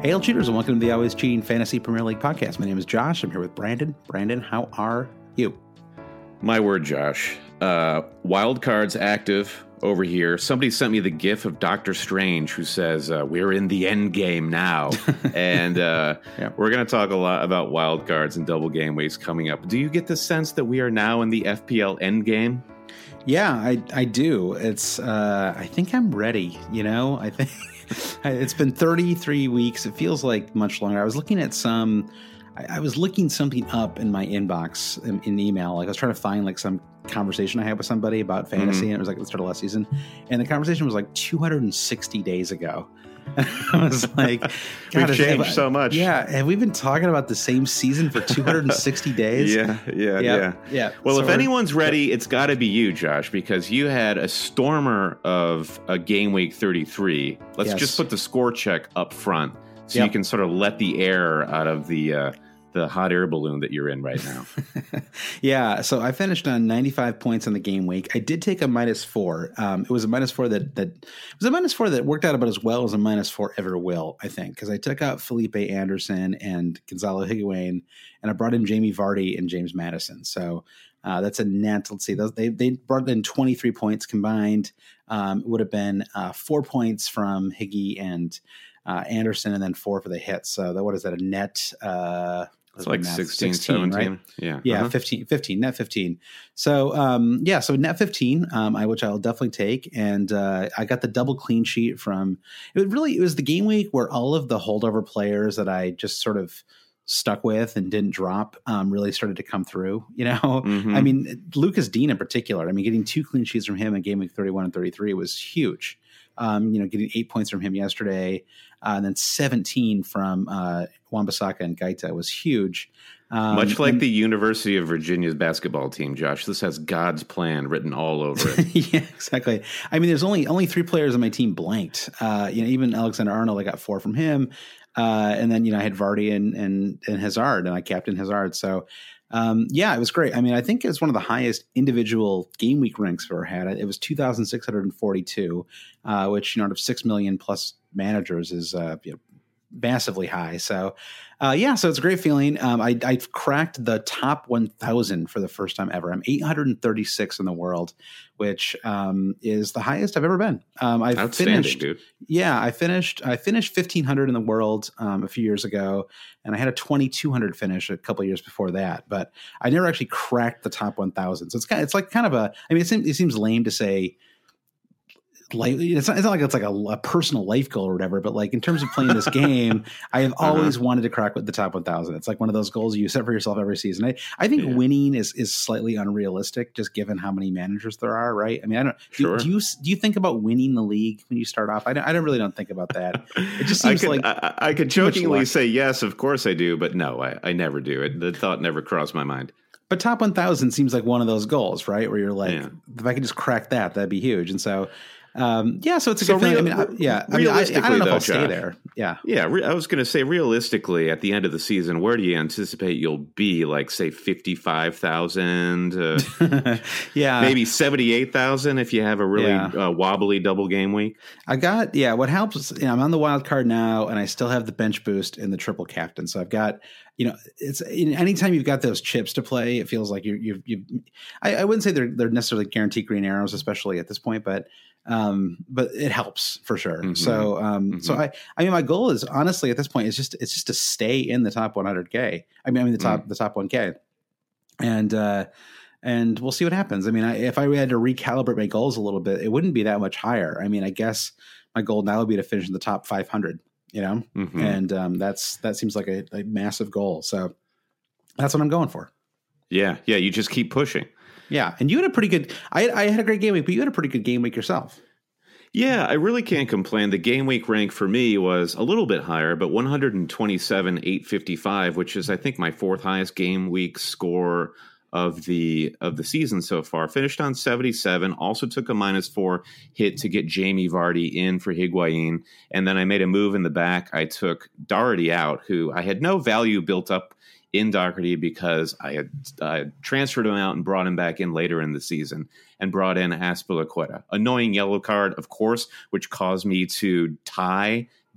Hail cheaters, and welcome to the Always Cheating Fantasy Premier League podcast. My name is Josh. I'm here with Brandon. Brandon, how are you? My word, Josh. Wild cards active over here. Somebody sent me the gif of Doctor Strange who says, we're in the end game now. And we're going to talk a lot about wild cards and double game weeks coming up. Do you get the sense that we are now in the FPL end game? Yeah, I do. It's I think I'm ready. I think it's been 33 weeks. It feels like much longer. I was looking at I was looking something up in my inbox in email. Like I was trying to find like some conversation I had with somebody about fantasy, and it was like at the start of last season. And the conversation was like 260 days ago. I was like, God, we've changed so much. Yeah. Have we been talking about the same season for 260 days? Yeah. Well, so if anyone's ready, it's got to be you, Josh, because you had a stormer of a game week 33. Let's just put the score check up front so you can sort of let the air out of the hot air balloon that you're in right now. Yeah. So I finished on 95 points on the game week. I did take a -4. It was a -4 that worked out about as well as a -4 ever will, I think, because I took out Felipe Anderson and Gonzalo Higuain, and I brought in Jamie Vardy and James Maddison. So that's a net. Let's see. They brought in 23 points combined. It would have been 4 points from Higgy and Anderson, and then 4 for the hits. So what is that? A net? It's like 16, 17, right? Yeah. 15, net 15. So, so net 15, which I'll definitely take. And I got the double clean sheet from it was the game week where all of the holdover players that I just sort of stuck with and didn't drop really started to come through, I mean, Lucas Dean in particular, getting 2 clean sheets from him in game week 31 and 33 was huge. Getting 8 points from him yesterday, and then 17 from Wan-Bissaka and Gaita was huge. Much like the University of Virginia's basketball team, Josh, this has God's plan written all over it. Yeah, exactly. There's only 3 players on my team blanked. Even Alexander Arnold, I got 4 from him, and then I had Vardy and Hazard, and I captained Hazard. So. It was great. I think it's one of the highest individual game week ranks I've ever had. It was 2,642, which, out of 6 million plus managers is, massively high. So, so it's a great feeling. I've cracked the top 1,000 for the first time ever. I'm 836 in the world, which is the highest I've ever been. Outstanding, dude. Yeah, I finished 1,500 in the world a few years ago, and I had a 2,200 finish a couple of years before that. But I never actually cracked the top 1,000. So it's like kind of a. It seems lame to say. It's not like it's like a personal life goal or whatever, but like in terms of playing this game, I have always wanted to crack with the top 1,000. It's like one of those goals you set for yourself every season. I think winning is slightly unrealistic, just given how many managers there are, right? I don't. Sure. Do you think about winning the league when you start off? I don't think about that. It just seems I could jokingly say yes, of course I do, but no, I never do. The thought never crossed my mind. But top 1,000 seems like one of those goals, right? Where you're like, if I could just crack that, that'd be huge. And so. So it's a good thing. I don't know if I'll stay there. Yeah. I was going to say, realistically, at the end of the season, where do you anticipate you'll be? Like, say, 55,000, maybe 78,000 if you have a really wobbly double game week. What helps? I'm on the wild card now, and I still have the bench boost and the triple captain. So I've got. It's anytime you've got those chips to play, it feels like I wouldn't say they're necessarily guaranteed green arrows, especially at this point, but it helps for sure. Mm-hmm. So my goal is honestly at this point it's just to stay in the top 100K. The top 1K, and we'll see what happens. If I had to recalibrate my goals a little bit, it wouldn't be that much higher. I guess my goal now would be to finish in the top 500. And that seems like a massive goal. So that's what I'm going for. Yeah. You just keep pushing. Yeah. And you had a pretty good, I had a great game week, but you had a pretty good game week yourself. Yeah, I really can't complain. The game week rank for me was a little bit higher, but 127,855, which is, I think, my 4th highest game week score of the season so far. Finished on 77, also took a -4 hit to get Jamie Vardy in for Higuain, and then I made a move in the back. I took Doherty out, who I had no value built up in Doherty because I had transferred him out and brought him back in later in the season and brought in Azpilicueta. Annoying yellow card, of course, which caused me to tie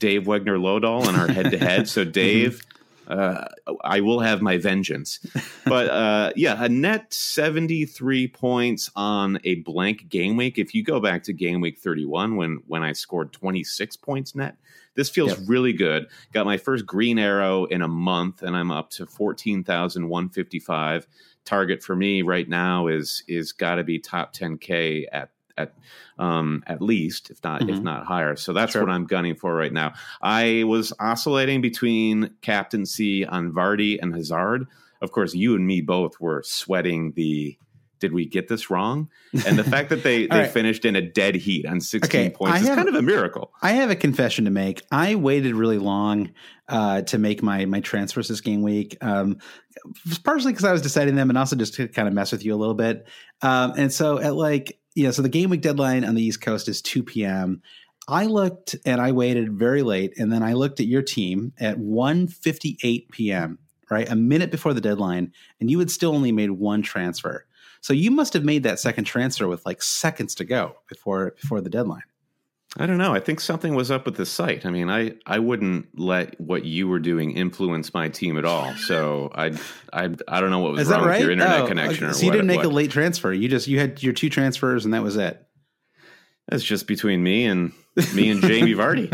Dave Wegner Lodahl in our head-to-head. So Dave, I will have my vengeance. But a net 73 points on a blank game week. If you go back to game week 31 when I scored 26 points net, this feels really good. Got my first green arrow in a month, and I'm up to 14,155. Target for me right now is got to be top 10K at least, if not higher. So that's what I'm gunning for right now. I was oscillating between captaincy on Vardy and Hazard. Of course, you and me both were sweating did we get this wrong? And the fact that they finished in a dead heat on 16 points is kind of a miracle. I have a confession to make. I waited really long to make my transfers this game week. Partially because I was deciding them and also just to kind of mess with you a little bit. And so at so the game week deadline on the East Coast is 2 p.m. I looked and I waited very late. And then I looked at your team at 1:58 p.m., right? A minute before the deadline. And you had still only made one transfer. So you must have made that second transfer with seconds to go before the deadline. I don't know. I think something was up with the site. I mean, I wouldn't let what you were doing influence my team at all. So I don't know what was wrong with your internet connection. Okay. So you didn't make a late transfer. You had your two transfers and that was it. That's just between me and Jamie Vardy.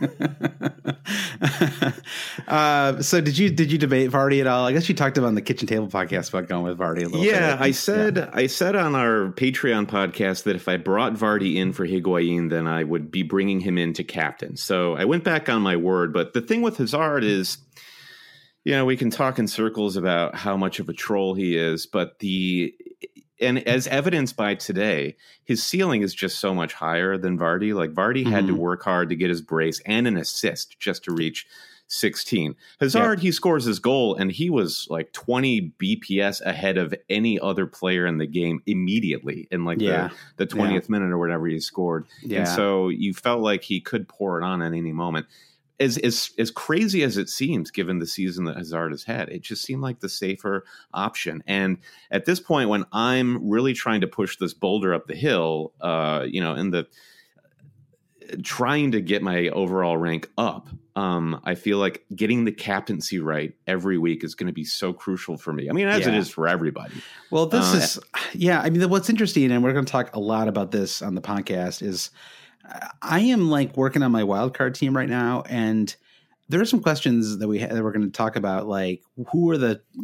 So did you debate Vardy at all? I guess you talked about on the Kitchen Table podcast about going with Vardy a little bit. Yeah, I said on our Patreon podcast that if I brought Vardy in for Higuain, then I would be bringing him in to captain. So I went back on my word. But the thing with Hazard is, we can talk in circles about how much of a troll he is, but and as evidenced by today, his ceiling is just so much higher than Vardy. Like Vardy had to work hard to get his brace and an assist just to reach 16. Hazard, he scores his goal, and he was 20 BPS ahead of any other player in the game immediately in the 20th minute or whatever he scored. Yeah. And so you felt like he could pour it on at any moment. As crazy as it seems, given the season that Hazard has had, it just seemed like the safer option. And at this point, when I'm really trying to push this boulder up the hill, trying to get my overall rank up, I feel like getting the captaincy right every week is going to be so crucial for me. I mean, as it is for everybody. Well, this I mean, what's interesting, and we're going to talk a lot about this on the podcast, is I am working on my wildcard team right now, and there are some questions that we're going to talk about. Who are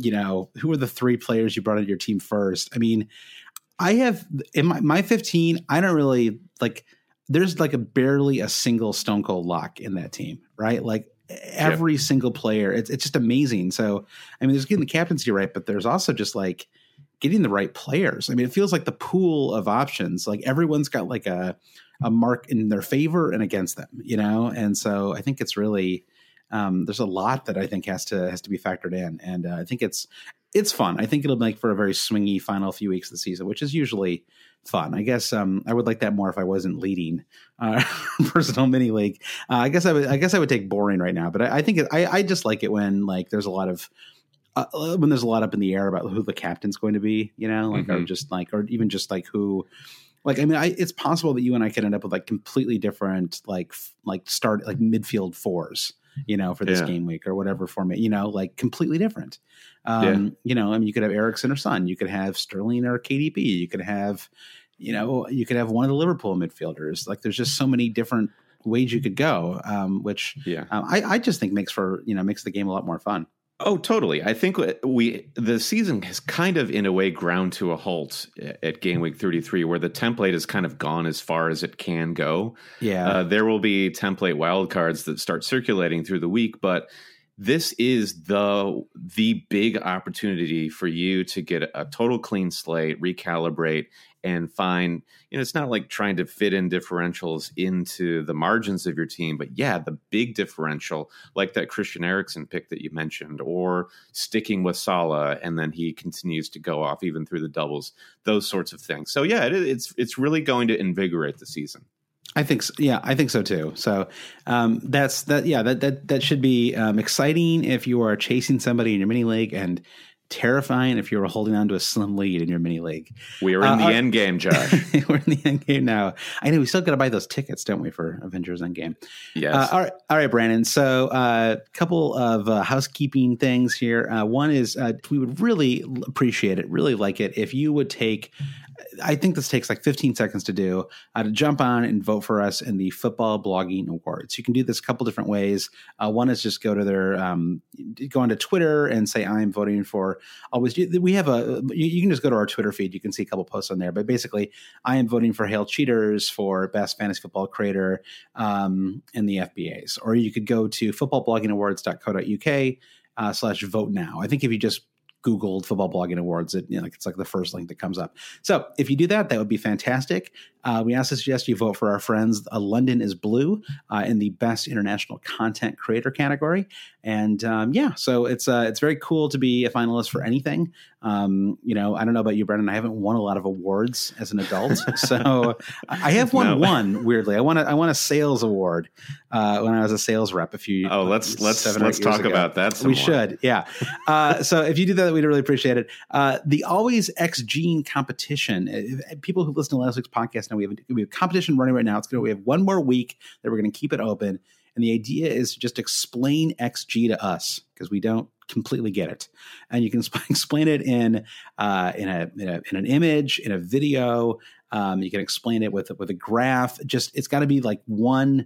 the three players you brought into your team first? I mean, I have in my 15. I don't really there's barely a single Stone Cold lock in that team, right? Every single player, it's just amazing. So I mean, there's getting the captaincy right, but there's also just getting the right players. I mean, it feels like the pool of options, everyone's got a mark in their favor and against them, And so I think it's really, there's a lot that I think has to be factored in. And I think it's fun. I think it'll make for a very swingy final few weeks of the season, which is usually fun. I guess I would like that more if I wasn't leading personal mini league. I guess I would take boring right now, but I think I just like it when there's a lot of, when there's a lot up in the air about who the captain's going to be, or just or even just who. I mean, it's possible that you and I could end up with completely different start midfield fours, for this game week or whatever format, completely different. I mean, you could have Eriksen or Son, you could have Sterling or KDB, you could have one of the Liverpool midfielders. There's just so many different ways you could go, which I just think makes the game a lot more fun. Oh, totally. I think the season has kind of, in a way, ground to a halt at game week 33, where the template has kind of gone as far as it can go. Yeah. There will be template wildcards that start circulating through the week, but this is the big opportunity for you to get a total clean slate, recalibrate, and find, it's not like trying to fit in differentials into the margins of your team, but the big differential, like that Christian Eriksen pick that you mentioned, or sticking with Salah and then he continues to go off even through the doubles, those sorts of things. So it's really going to invigorate the season. I think so. Yeah, I think so too. So that should be exciting if you are chasing somebody in your mini league and terrifying if you were holding on to a slim lead in your mini league. We are in the end game, Josh. We're in the end game now. I know we still got to buy those tickets, don't we, for Avengers Endgame? Yes. All right, Brandon. So a couple of housekeeping things here. One is we would really appreciate it, really like it if you would take, I think this takes like 15 seconds to do, to jump on and vote for us in the Football Blogging Awards. You can do this a couple different ways. One is just go to their, go onto Twitter and say, I'm voting for always. We have you can just go to our Twitter feed. You can see a couple posts on there. But basically, I am voting for Hail Cheaters for Best Fantasy Football Creator in the FBAs. Or you could go to footballbloggingawards.co.uk/vote now. I think if you just Googled Football Blogging Awards, it's like the first link that comes up. So if you do that, that would be fantastic. We also suggest you vote for our friends London is Blue in the Best International Content Creator category. And so it's very cool to be a finalist for anything. I don't know about you, Brendan. I haven't won a lot of awards as an adult, so I have won one. Weirdly, I won a sales award when I was a sales rep a few. Oh, let's talk about that some we more. Should, yeah. So if you do that, we'd really appreciate it. The Always X Gene competition. People who listen to last week's podcast know we have a competition running right now. We have one more week that we're going to keep it open. And the idea is to just explain XG to us because we don't completely get it. And you can explain it in an image, in a video. You can explain it with a graph. It's got to be like one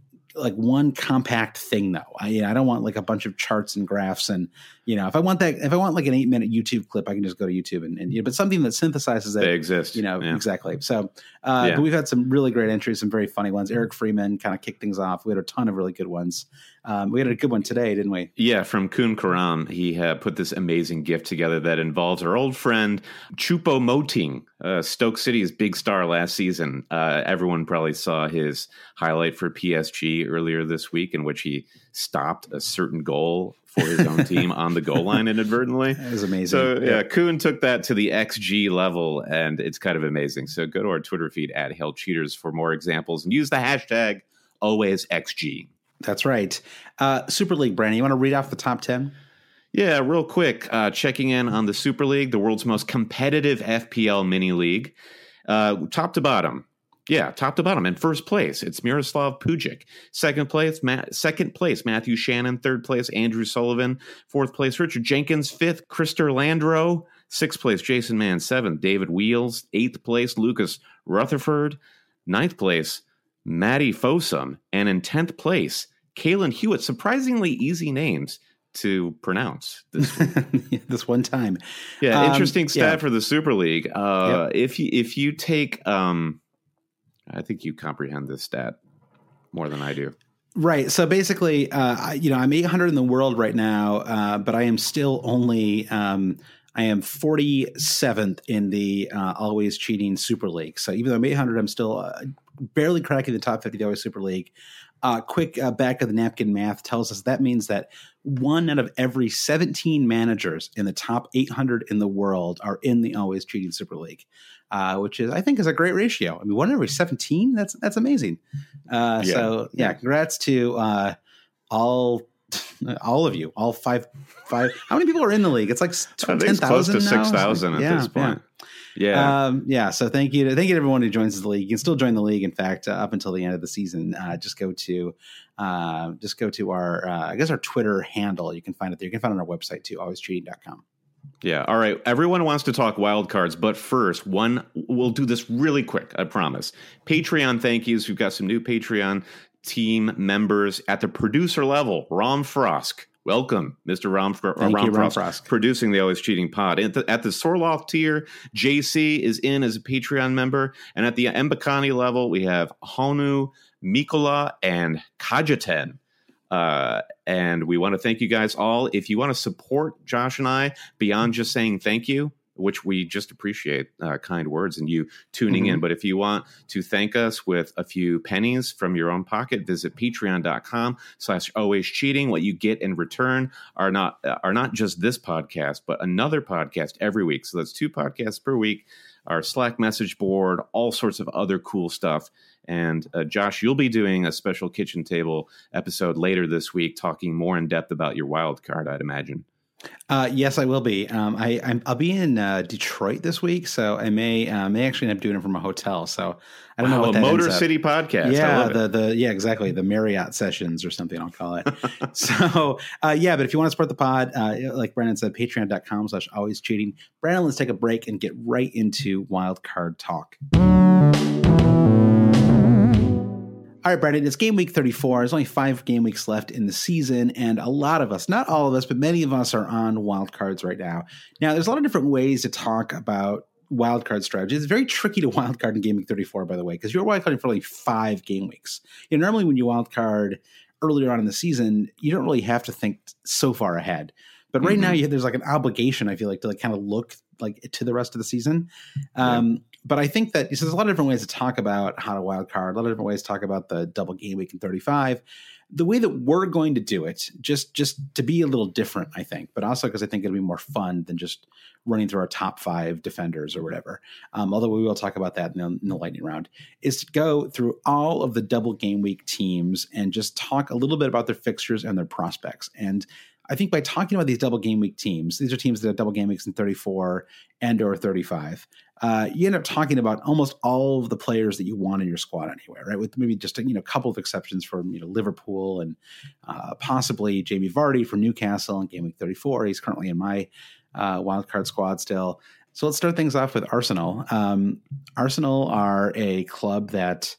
compact thing though. I don't want like a bunch of charts and graphs and, if I want like an 8-minute YouTube clip, I can just go to YouTube and but something that synthesizes it. They exist. Exactly. So, but we've had some really great entries, some very funny ones. Eric Freeman kind of kicked things off. We had a ton of really good ones. We had a good one today, didn't we? Yeah. From Kun Karam. He put this amazing gift together that involves our old friend Choupo-Moting, Stoke City's big star last season. Everyone probably saw his highlight for PSG earlier this week in which he stopped a certain goal for his own team on the goal line inadvertently. That was amazing. So Kuhn took that to the XG level, and it's kind of amazing. So go to our Twitter feed at Hail Cheaters for more examples and use the hashtag AlwaysXG. That's right. Super League, Brandon, you want to read off the top 10? Yeah, real quick. Checking in on the Super League, the world's most competitive FPL mini league. Top to bottom. Yeah, top to bottom. In first place, it's Miroslav Pujic. Second place, Matthew Shannon. Third place, Andrew Sullivan. Fourth place, Richard Jenkins. Fifth, Krister Landro. Sixth place, Jason Mann. Seventh, David Wheels. Eighth place, Lucas Rutherford. Ninth place, Matty Fossum. And in 10th place, Kalen Hewitt. Surprisingly easy names to pronounce this one time. Yeah, interesting stat for the Super League. If you take I think you comprehend this stat more than I do. Right. So basically, I'm 800 in the world right now, but I am still only I am 47th in the Always Cheating Super League. So even though I'm 800, I'm still barely cracking the top 50 of the Always Super League. Quick back of the napkin math tells us that means that 1 out of every 17 managers in the top 800 in the world are in the Always Cheating Super League, which I think is a great ratio. I mean, 1 out of every 17, that's amazing. So congrats to all of you, all five. How many people are in the league? It's like 10,000 close to now? 6,000 at this point. So thank you to everyone who joins the league. You can still join the league. In fact, up until the end of the season, just go to our our Twitter handle. You can find it there. You can find it on our website too, alwayscheating.com. Yeah. All right. Everyone wants to talk wild cards, but first, we'll do this really quick. I promise. Patreon thank yous. We've got some new Patreon team members at the producer level. Rom Frosk. Welcome, Mr. Rom Frosk, producing the Always Cheating pod. At the Sorloth tier, JC is in as a Patreon member. And at the Mbakani level, we have Honu, Mikola, and Kajaten. And we want to thank you guys all. If you want to support Josh and I beyond just saying thank you, which we just appreciate kind words and you tuning in. But if you want to thank us with a few pennies from your own pocket, visit patreon.com/alwayscheating. What you get in return are not just this podcast, but another podcast every week. So that's 2 podcasts per week, our Slack message board, all sorts of other cool stuff. And Josh, you'll be doing a special kitchen table episode later this week, talking more in depth about your wild card, I'd imagine. Yes, I will be. I'll be in Detroit this week, so I may actually end up doing it from a hotel. So I don't know what a that Motor ends up. City podcast. Yeah, I love it. yeah, exactly, the Marriott sessions or something I'll call it. So yeah, but if you want to support the pod, like Brandon said, patreon.com/always cheating. Brandon, let's take a break and get right into wild card talk. All right, Brandon, it's game week 34. There's only 5 game weeks left in the season, and a lot of us, not all of us, but many of us are on wild cards right now. Now, there's a lot of different ways to talk about wild card strategy. It's very tricky to wild card in game week 34, by the way, because you're wild carding for only 5 game weeks. Normally when you wild card earlier on in the season, you don't really have to think so far ahead. But right now, there's like an obligation, I feel like, to like kind of look like to the rest of the season. But I think that there's a lot of different ways to talk about how to wild card, a lot of different ways to talk about the double game week in 35. The way that we're going to do it, just to be a little different, I think, but also because I think it'll be more fun than just running through our top 5 defenders or whatever. Although we will talk about that in the lightning round, is to go through all of the double game week teams and just talk a little bit about their fixtures and their prospects. And I think by talking about these double game week teams, these are teams that have double game weeks in 34 and or 35. You end up talking about almost all of the players that you want in your squad anyway, right? With maybe just a couple of exceptions from Liverpool and possibly Jamie Vardy from Newcastle in game week 34. He's currently in my wild card squad still. So let's start things off with Arsenal. Arsenal are a club that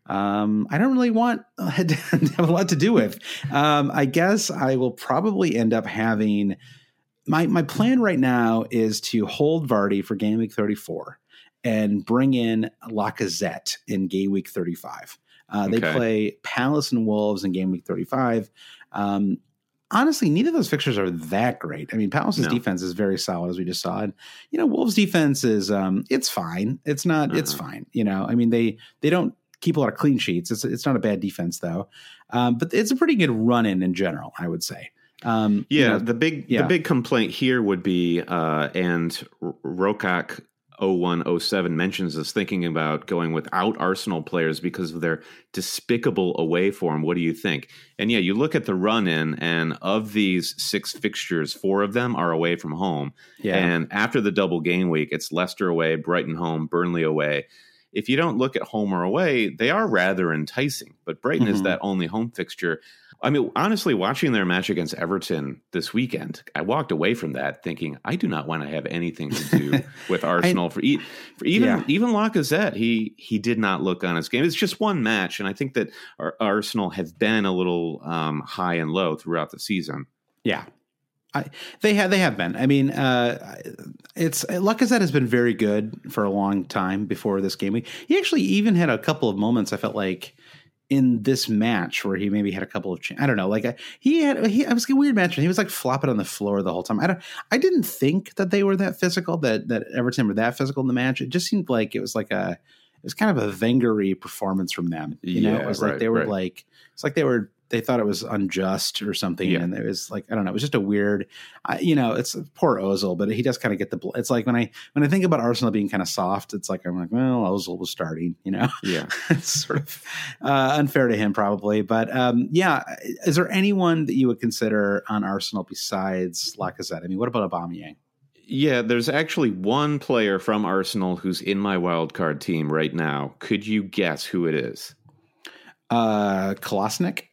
I don't really want to have a lot to do with. I guess I will probably end up having my plan right now is to hold Vardy for game week 34 and bring in Lacazette in game week 35. They play Palace and Wolves in game week 35. Honestly, neither of those fixtures are that great. I mean, Palace's defense is very solid, as we just saw. And, Wolves' defense is it's fine. It's not. It's fine. I mean, they don't keep a lot of clean sheets. It's not a bad defense though, but it's a pretty good run in general, I would say. The big complaint here would be, and Rokak 0107 mentions us thinking about going without Arsenal players because of their despicable away form. What do you think? And yeah, you look at the run in, and of these 6 fixtures, 4 of them are away from home. Yeah. And after the double game week, it's Leicester away, Brighton home, Burnley away. If you don't look at home or away, they are rather enticing. But Brighton is that only home fixture. I mean, honestly, watching their match against Everton this weekend, I walked away from that thinking, I do not want to have anything to do with Arsenal. Even Lacazette, he did not look on his game. It's just one match, and I think that Arsenal have been a little high and low throughout the season. Yeah. They have been. I mean, Lacazette has been very good for a long time before this game week. He actually even had a couple of moments, I felt like, in this match where he maybe had a couple of I don't know, like it was a weird match. He was like flopping on the floor the whole time. I didn't think that they were that physical, that Everton were that physical in the match. It just seemed like it was kind of a Wenger-y performance from them. It was like they were like, it's like they thought it was unjust or something. Yeah. And it was like, I don't know, it was just a weird, it's poor Ozil, but he does kind of get it's like when I think about Arsenal being kind of soft, it's like, I'm like, well, Ozil was starting, Yeah. It's sort of unfair to him probably. But is there anyone that you would consider on Arsenal besides Lacazette? I mean, what about Aubameyang? Yeah, there's actually one player from Arsenal who's in my wild card team right now. Could you guess who it is? Kolasinac?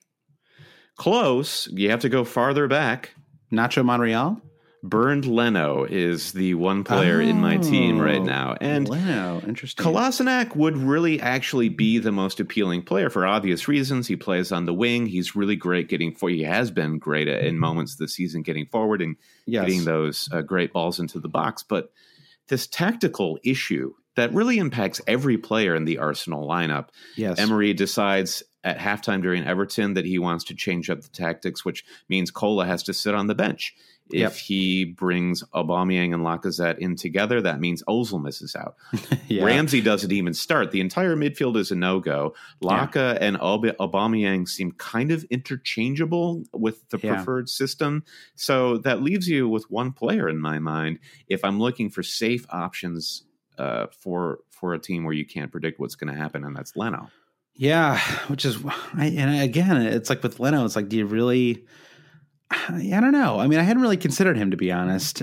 Close. You have to go farther back. Nacho Monreal? Bernd Leno is the one player in my team right now. And Leno, interesting. Kolasinac would really actually be the most appealing player for obvious reasons. He plays on the wing. He's really great he has been great in moments this season getting forward and getting those great balls into the box. But this tactical issue that really impacts every player in the Arsenal lineup. Yes. Emery decides at halftime during Everton that he wants to change up the tactics, which means Kola has to sit on the bench. If he brings Aubameyang and Lacazette in together, that means Ozil misses out. Ramsey doesn't even start. The entire midfield is a no-go. Laka and Aubameyang seem kind of interchangeable with the preferred system. So that leaves you with one player in my mind. If I'm looking for safe options for a team where you can't predict what's going to happen, and that's Leno. Yeah, which is, again, it's like with Leno, it's like, do you really? I don't know. I mean, I hadn't really considered him, to be honest.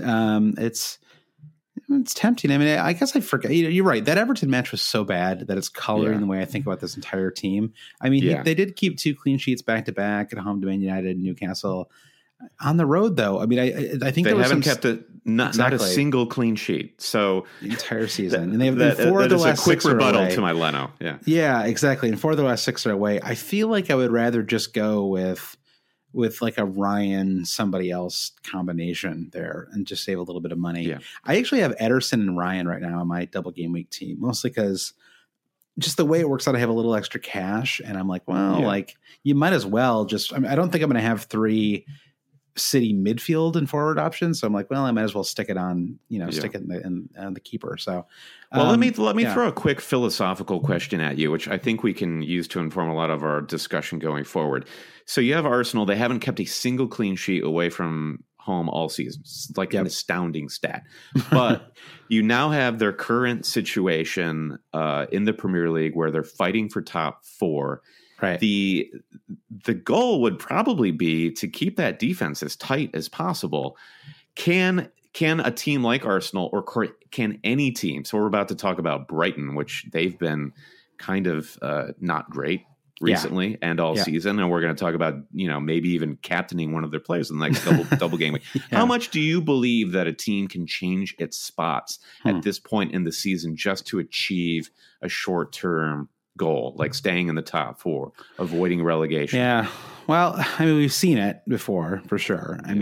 It's tempting. I mean, I guess I forget. You're right. That Everton match was so bad that it's coloring the way I think about this entire team. I mean, they did keep 2 clean sheets back to back at home to Man United and Newcastle. On the road, though, I mean, I think they haven't kept not a single clean sheet. So the entire season, and they have 4 of the last 6 a quick rebuttal away. To my Leno. Yeah, exactly. And 4 of the last 6 are away. I feel like I would rather just go with like a Ryan somebody else combination there and just save a little bit of money. Yeah. I actually have Ederson and Ryan right now on my double game week team, mostly because just the way it works out, I have a little extra cash, and I'm like, well, like you might as well just. I mean, I don't think I'm going to have 3 City midfield and forward options, so I'm like, well, I might as well stick it on, stick it in the keeper. So, well, let me throw a quick philosophical question at you, which I think we can use to inform a lot of our discussion going forward. So you have Arsenal; they haven't kept a single clean sheet away from home all season. It's like an astounding stat. But you now have their current situation in the Premier League where they're fighting for top 4. Right. The goal would probably be to keep that defense as tight as possible. Can a team like Arsenal, or can any team? So we're about to talk about Brighton, which they've been kind of not great recently and all season, and we're going to talk about maybe even captaining one of their players in the next double game week. How much do you believe that a team can change its spots at this point in the season just to achieve a short-term goal, like staying in the top 4, avoiding relegation? Yeah. Well, I mean, we've seen it before for sure. I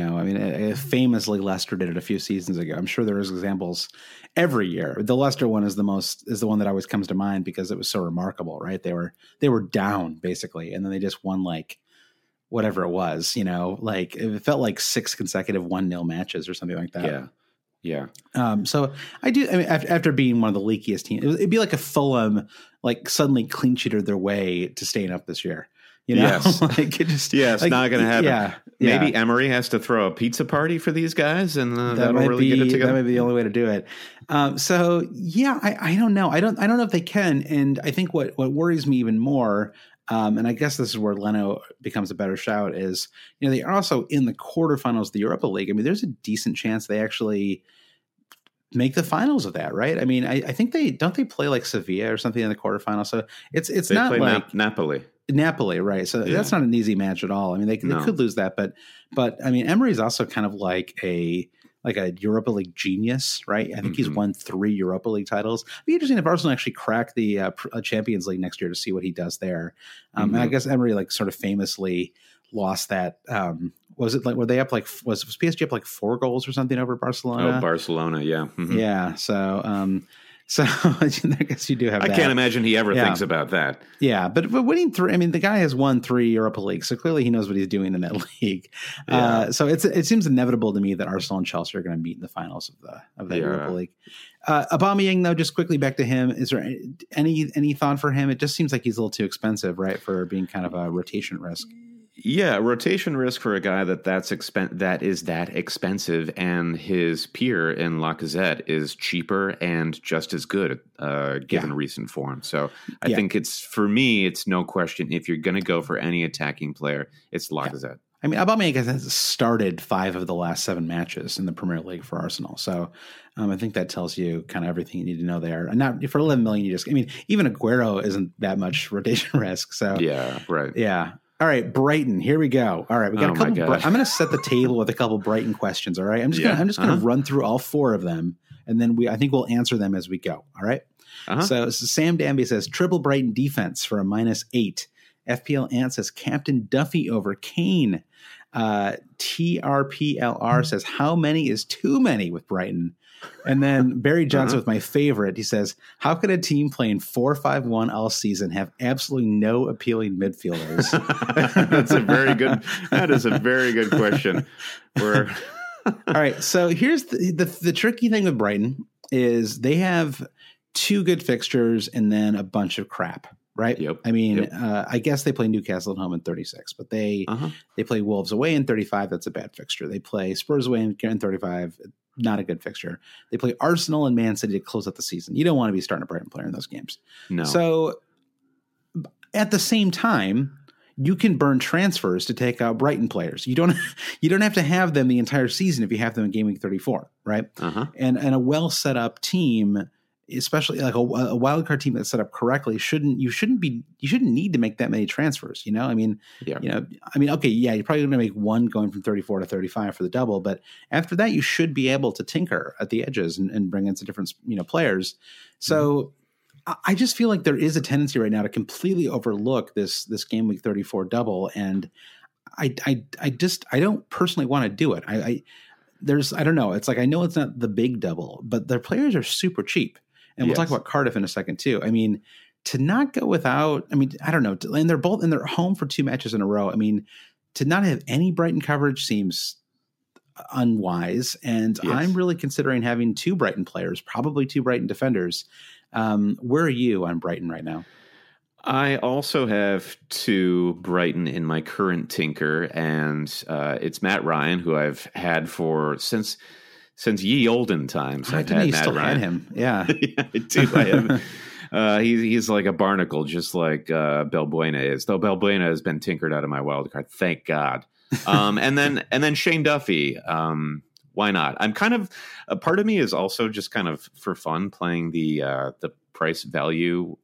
mean, famously Leicester did it a few seasons ago. I'm sure there is examples every year. The Leicester one is the one that always comes to mind because it was so remarkable, right? They were down basically, and then they just won like whatever it was, like it felt like 6 consecutive 1-0 matches or something like that. Yeah. Yeah. So I do. I mean, after being one of the leakiest teams, it'd be like a Fulham, like suddenly clean sheeted their way to staying up this year. Yes. Like it just, it's not going to happen. Yeah. Maybe Emery has to throw a pizza party for these guys, and that'll really get it together. That might be the only way to do it. So yeah, I don't know. I don't know if they can. And I think what worries me even more, and I guess this is where Leno becomes a better shout, is they are also in the quarterfinals of the Europa League. I mean, there's a decent chance they actually make the finals of that, right? I mean, I think they play like Sevilla or something in the quarterfinals. So it's they not play like Napoli, right? So that's not an easy match at all. I mean, they could lose that, but I mean, Emery's also kind of like a Europa League genius, right? I think he's won 3 Europa League titles. It'd be interesting if Arsenal actually crack the Champions League next year to see what he does there. And I guess Emery like sort of famously lost that. Was it like, were they up like, was PSG up like 4 goals or something over Barcelona? Oh, Barcelona. Yeah. Mm-hmm. Yeah. So I guess you do have that. I can't imagine he ever thinks about that. Yeah. But winning 3, I mean, the guy has won 3 Europa Leagues, so clearly he knows what he's doing in that league. Yeah. So it seems inevitable to me that Arsenal and Chelsea are going to meet in the finals of that Europa League. Aubameyang, though, just quickly back to him. Is there any thought for him? It just seems like he's a little too expensive, right, for being kind of a rotation risk. Yeah, rotation risk for a guy that is that expensive, and his peer in Lacazette is cheaper and just as good, given recent form. So I think for me, it's no question. If you're going to go for any attacking player, it's Lacazette. Yeah. I mean, Aubameyang has started 5 of the last 7 matches in the Premier League for Arsenal. So I think that tells you kind of everything you need to know there. And not for 11 million, even Aguero isn't that much rotation risk. So yeah, right. Yeah. All right, Brighton. Here we go. All right, we got a couple. I'm going to set the table with a couple Brighton questions. All right, I'm just going to run through all 4 of them, and then I think we'll answer them as we go. All right. So Sam Danby says triple Brighton defense for a -8. FPL Ant says Captain Duffy over Kane. TRPLR says how many is too many with Brighton. And then Barry Johnson with my favorite. He says, how could a team playing 4-5-1 all season have absolutely no appealing midfielders? That is a very good question. All right. So here's the tricky thing with Brighton is they have 2 good fixtures and then a bunch of crap. Right. Yep. I mean, I guess they play Newcastle at home in 36, but they play Wolves away in 35. That's a bad fixture. They play Spurs away in 35. Not a good fixture. They play Arsenal and Man City to close out the season. You don't want to be starting a Brighton player in those games. No. So at the same time, you can burn transfers to take out Brighton players. You don't have to have them the entire season if you have them in game week 34, right? Uh-huh. And a well set up team, especially like a wild card team that's set up correctly, you shouldn't need to make that many transfers. I mean, okay, yeah, you're probably going to make one going from 34 to 35 for the double, but after that, you should be able to tinker at the edges and bring in some different players. So I just feel like there is a tendency right now to completely overlook this game week 34 double, and I don't personally want to do it. I don't know. It's like, I know it's not the big double, but their players are super cheap. And we'll talk about Cardiff in a second too. I mean, to not go without, I mean, I don't know. And they're home for 2 matches in a row. I mean, to not have any Brighton coverage seems unwise. And I'm really considering having 2 Brighton players, probably 2 Brighton defenders. Where are you on Brighton right now? I also have 2 Brighton in my current tinker, and it's Matt Ryan, who I've had since ye olden times. I didn't know you still had him. Yeah. Yeah, I do. I have. He's like a barnacle, just like Balbuena is. Though Balbuena has been tinkered out of my wild card, thank God. And then Shane Duffy. Why not? I'm kind of, a part of me is also just kind of for fun playing the price value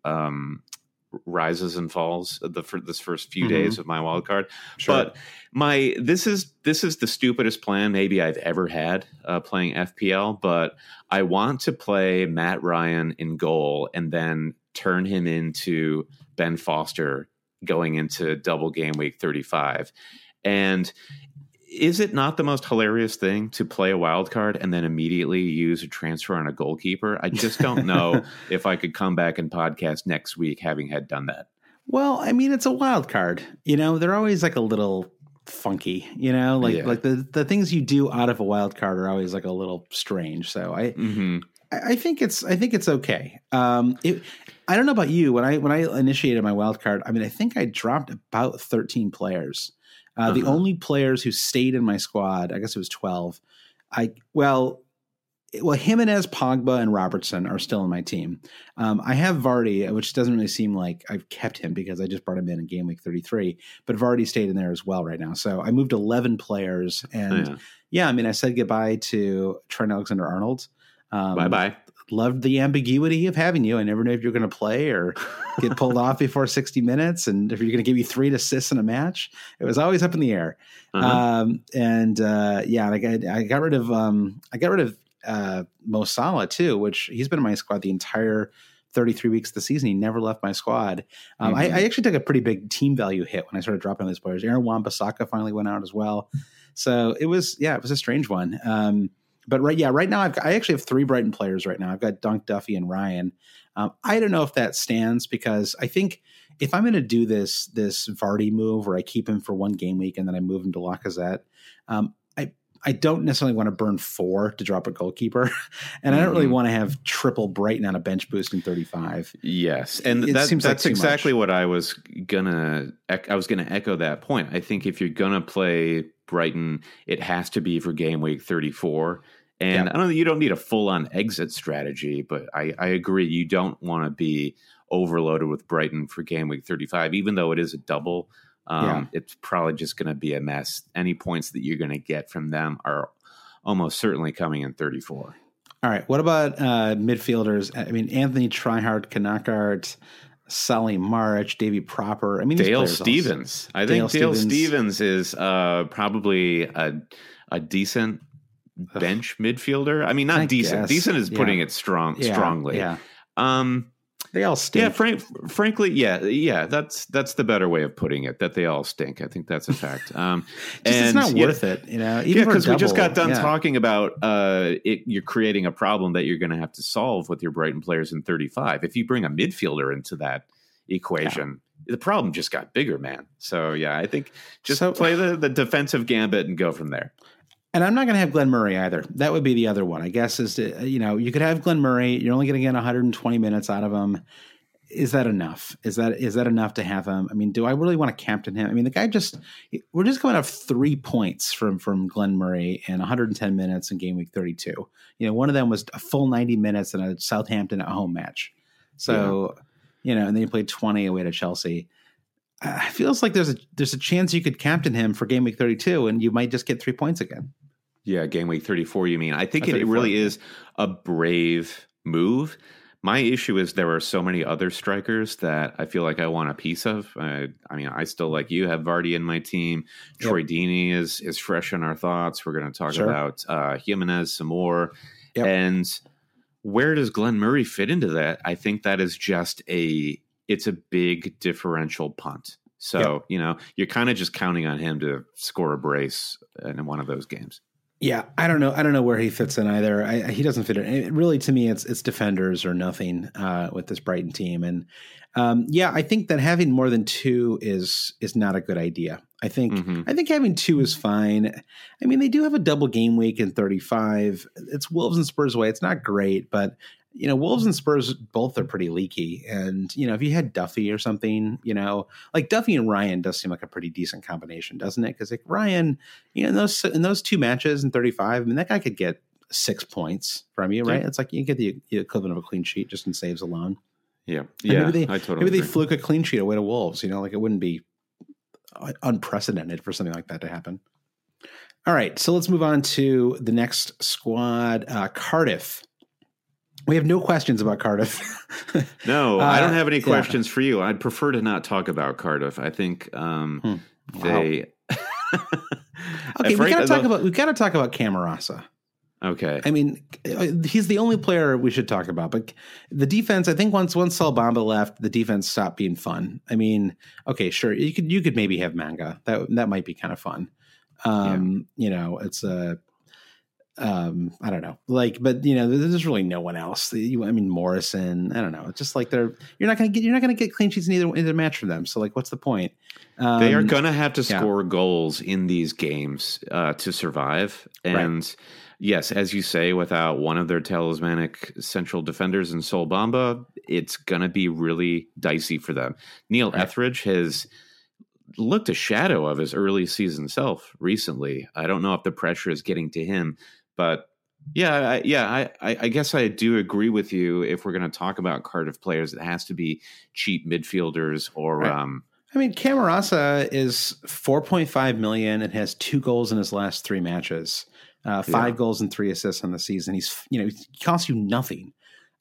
rises and falls for this first few days of my wild card. Sure. But this is the stupidest plan maybe I've ever had playing FPL, but I want to play Matt Ryan in goal and then turn him into Ben Foster going into double game week 35. And is it not the most hilarious thing to play a wild card and then immediately use a transfer on a goalkeeper? I just don't know if I could come back and podcast next week having had done that. Well, I mean, it's a wild card. They're always like a little funky, like the things you do out of a wild card are always like a little strange. So I think it's okay. I don't know about you. When I initiated my wild card, I mean, I think I dropped about 13 players. The only players who stayed in my squad, I guess it was 12. Jimenez, Pogba, and Robertson are still in my team. I have Vardy, which doesn't really seem like I've kept him because I just brought him in game week 33. But Vardy stayed in there as well right now. So I moved 11 players. And I mean, I said goodbye to Trent Alexander-Arnold. Bye-bye. Loved the ambiguity of having you. I never knew if you're going to play or get pulled off before 60 minutes, and if you're going to give me 3 assists in a match. It was always up in the air. I got rid of Mo Salah too, which he's been in my squad the entire 33 weeks of the season. He never left my squad. I actually took a pretty big team value hit when I started dropping those players. Aaron Wan-Bissaka finally went out as well. So it was a strange one. But right now I actually have 3 Brighton players right now. I've got Dunk, Duffy, and Ryan. I don't know if that stands, because I think if I'm going to do this Vardy move where I keep him for 1 game week and then I move him to Lacazette, I don't necessarily want to burn 4 to drop a goalkeeper, and I don't really want to have triple Brighton on a bench boost in 35. Yes, and that's exactly what I was gonna echo that point. I think if you're gonna play Brighton, it has to be for game week 34. And I don't know, you don't need a full-on exit strategy, but I agree, you don't want to be overloaded with Brighton for game week 35, even though it is a double. It's probably just going to be a mess. Any points that you're going to get from them are almost certainly coming in 34. All right. What about midfielders? I mean, Anthony Tryhard, Knockaert, Solly March, Davy Proper. I mean, Dale Stevens. I think Dale Stevens is probably a decent bench midfielder. I mean, not decent. Decent is putting it strongly. Yeah. They all stink. Yeah, frankly, that's the better way of putting it. That they all stink. I think that's a fact. And it's not worth it, Even because we just got done talking about you're creating a problem that you're going to have to solve with your Brighton players in 35. If you bring a midfielder into that equation, the problem just got bigger, man. So I think just play the defensive gambit and go from there. And I'm not going to have Glenn Murray either. That would be the other one, I guess, is to, you could have Glenn Murray. You're only going to get 120 minutes out of him. Is that enough? Is that enough to have him? I mean, do I really want to captain him? I mean, the guy we're just going to have 3 points from Glenn Murray in 110 minutes in game week 32. One of them was a full 90 minutes in a Southampton at home match. So, and then he played 20 away to Chelsea. it feels like there's a chance you could captain him for game week 32 and you might just get 3 points again. Yeah, game week 34, you mean. I think it really is a brave move. My issue is there are so many other strikers that I feel like I want a piece of. I mean, I still, like you, have Vardy in my team. Troy Deeney is fresh in our thoughts. We're going to talk about Jimenez some more. Yep. And where does Glenn Murray fit into that? I think that is just it's a big differential punt. So, you're kind of just counting on him to score a brace in one of those games. Yeah, I don't know where he fits in either. He doesn't fit in. Really, to me, it's defenders or nothing with this Brighton team. And I think that having more than 2 is not a good idea. I think having 2 is fine. I mean, they do have a double game week in 35. It's Wolves and Spurs away. It's not great, but Wolves and Spurs both are pretty leaky. And, if you had Duffy or something, like Duffy and Ryan does seem like a pretty decent combination, doesn't it? Because like Ryan, in those 2 matches in 35, I mean, that guy could get 6 points from you, right? Yeah. It's like you get the equivalent of a clean sheet just in saves alone. Yeah. Yeah. Maybe they fluke a clean sheet away to Wolves, like it wouldn't be unprecedented for something like that to happen. All right. So let's move on to the next squad, Cardiff. We have no questions about Cardiff. No, I don't have any questions for you. I'd prefer to not talk about Cardiff. I think they. Okay, we got to talk about Camarasa. Okay, I mean, he's the only player we should talk about. But the defense, I think, once Saul Bamba left, the defense stopped being fun. I mean, okay, sure, you could maybe have Manga. That might be kind of fun. It's a. I don't know, but there's really no one else. Morrison, I don't know. It's just like you're not going to get clean sheets in either match for them. So like, what's the point? They are going to have to score goals in these games to survive. And yes, as you say, without one of their talismanic central defenders in Sol Bamba, it's going to be really dicey for them. Neil Etheridge has looked a shadow of his early season self recently. I don't know if the pressure is getting to him. But I guess I do agree with you. If we're going to talk about Cardiff players, it has to be cheap midfielders or. Right. Camarasa is 4.5 million and has 2 goals in his last 3 matches, 5 goals and 3 assists on the season. He costs you nothing.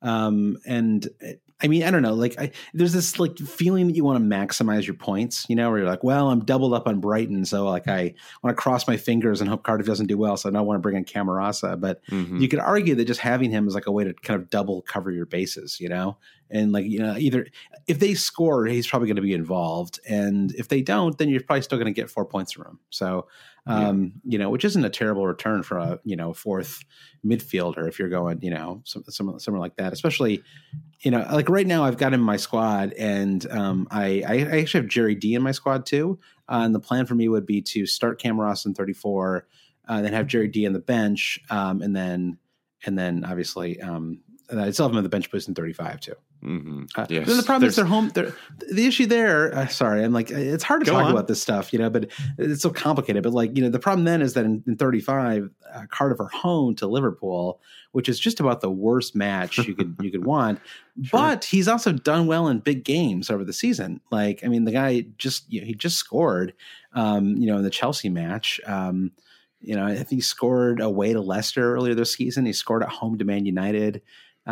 I don't know. There's this feeling that you want to maximize your points, where you're like, well, I'm doubled up on Brighton. So I want to cross my fingers and hope Cardiff doesn't do well. So I don't want to bring in Camarasa, but you could argue that just having him is like a way to kind of double cover your bases, and either if they score, he's probably going to be involved. And if they don't, then you're probably still going to get 4 points from him. So, which isn't a terrible return for a, 4th midfielder if you're going, somewhere like that, especially, right now I've got him in my squad and I actually have Jerry D in my squad too. And the plan for me would be to start Camarasa in 34, then have Jerry D on the bench. And then obviously I still have him on the bench boost in 35 too. Mm-hmm. Yes. Then the problem is they're home. The issue there, sorry, I'm like, it's hard to talk about this stuff, but it's so complicated. But the problem then is that in 35, Cardiff are home to Liverpool, which is just about the worst match you could want. Sure. But he's also done well in big games over the season. The guy he just scored, in the Chelsea match. I think he scored away to Leicester earlier this season. He scored at home to Man United.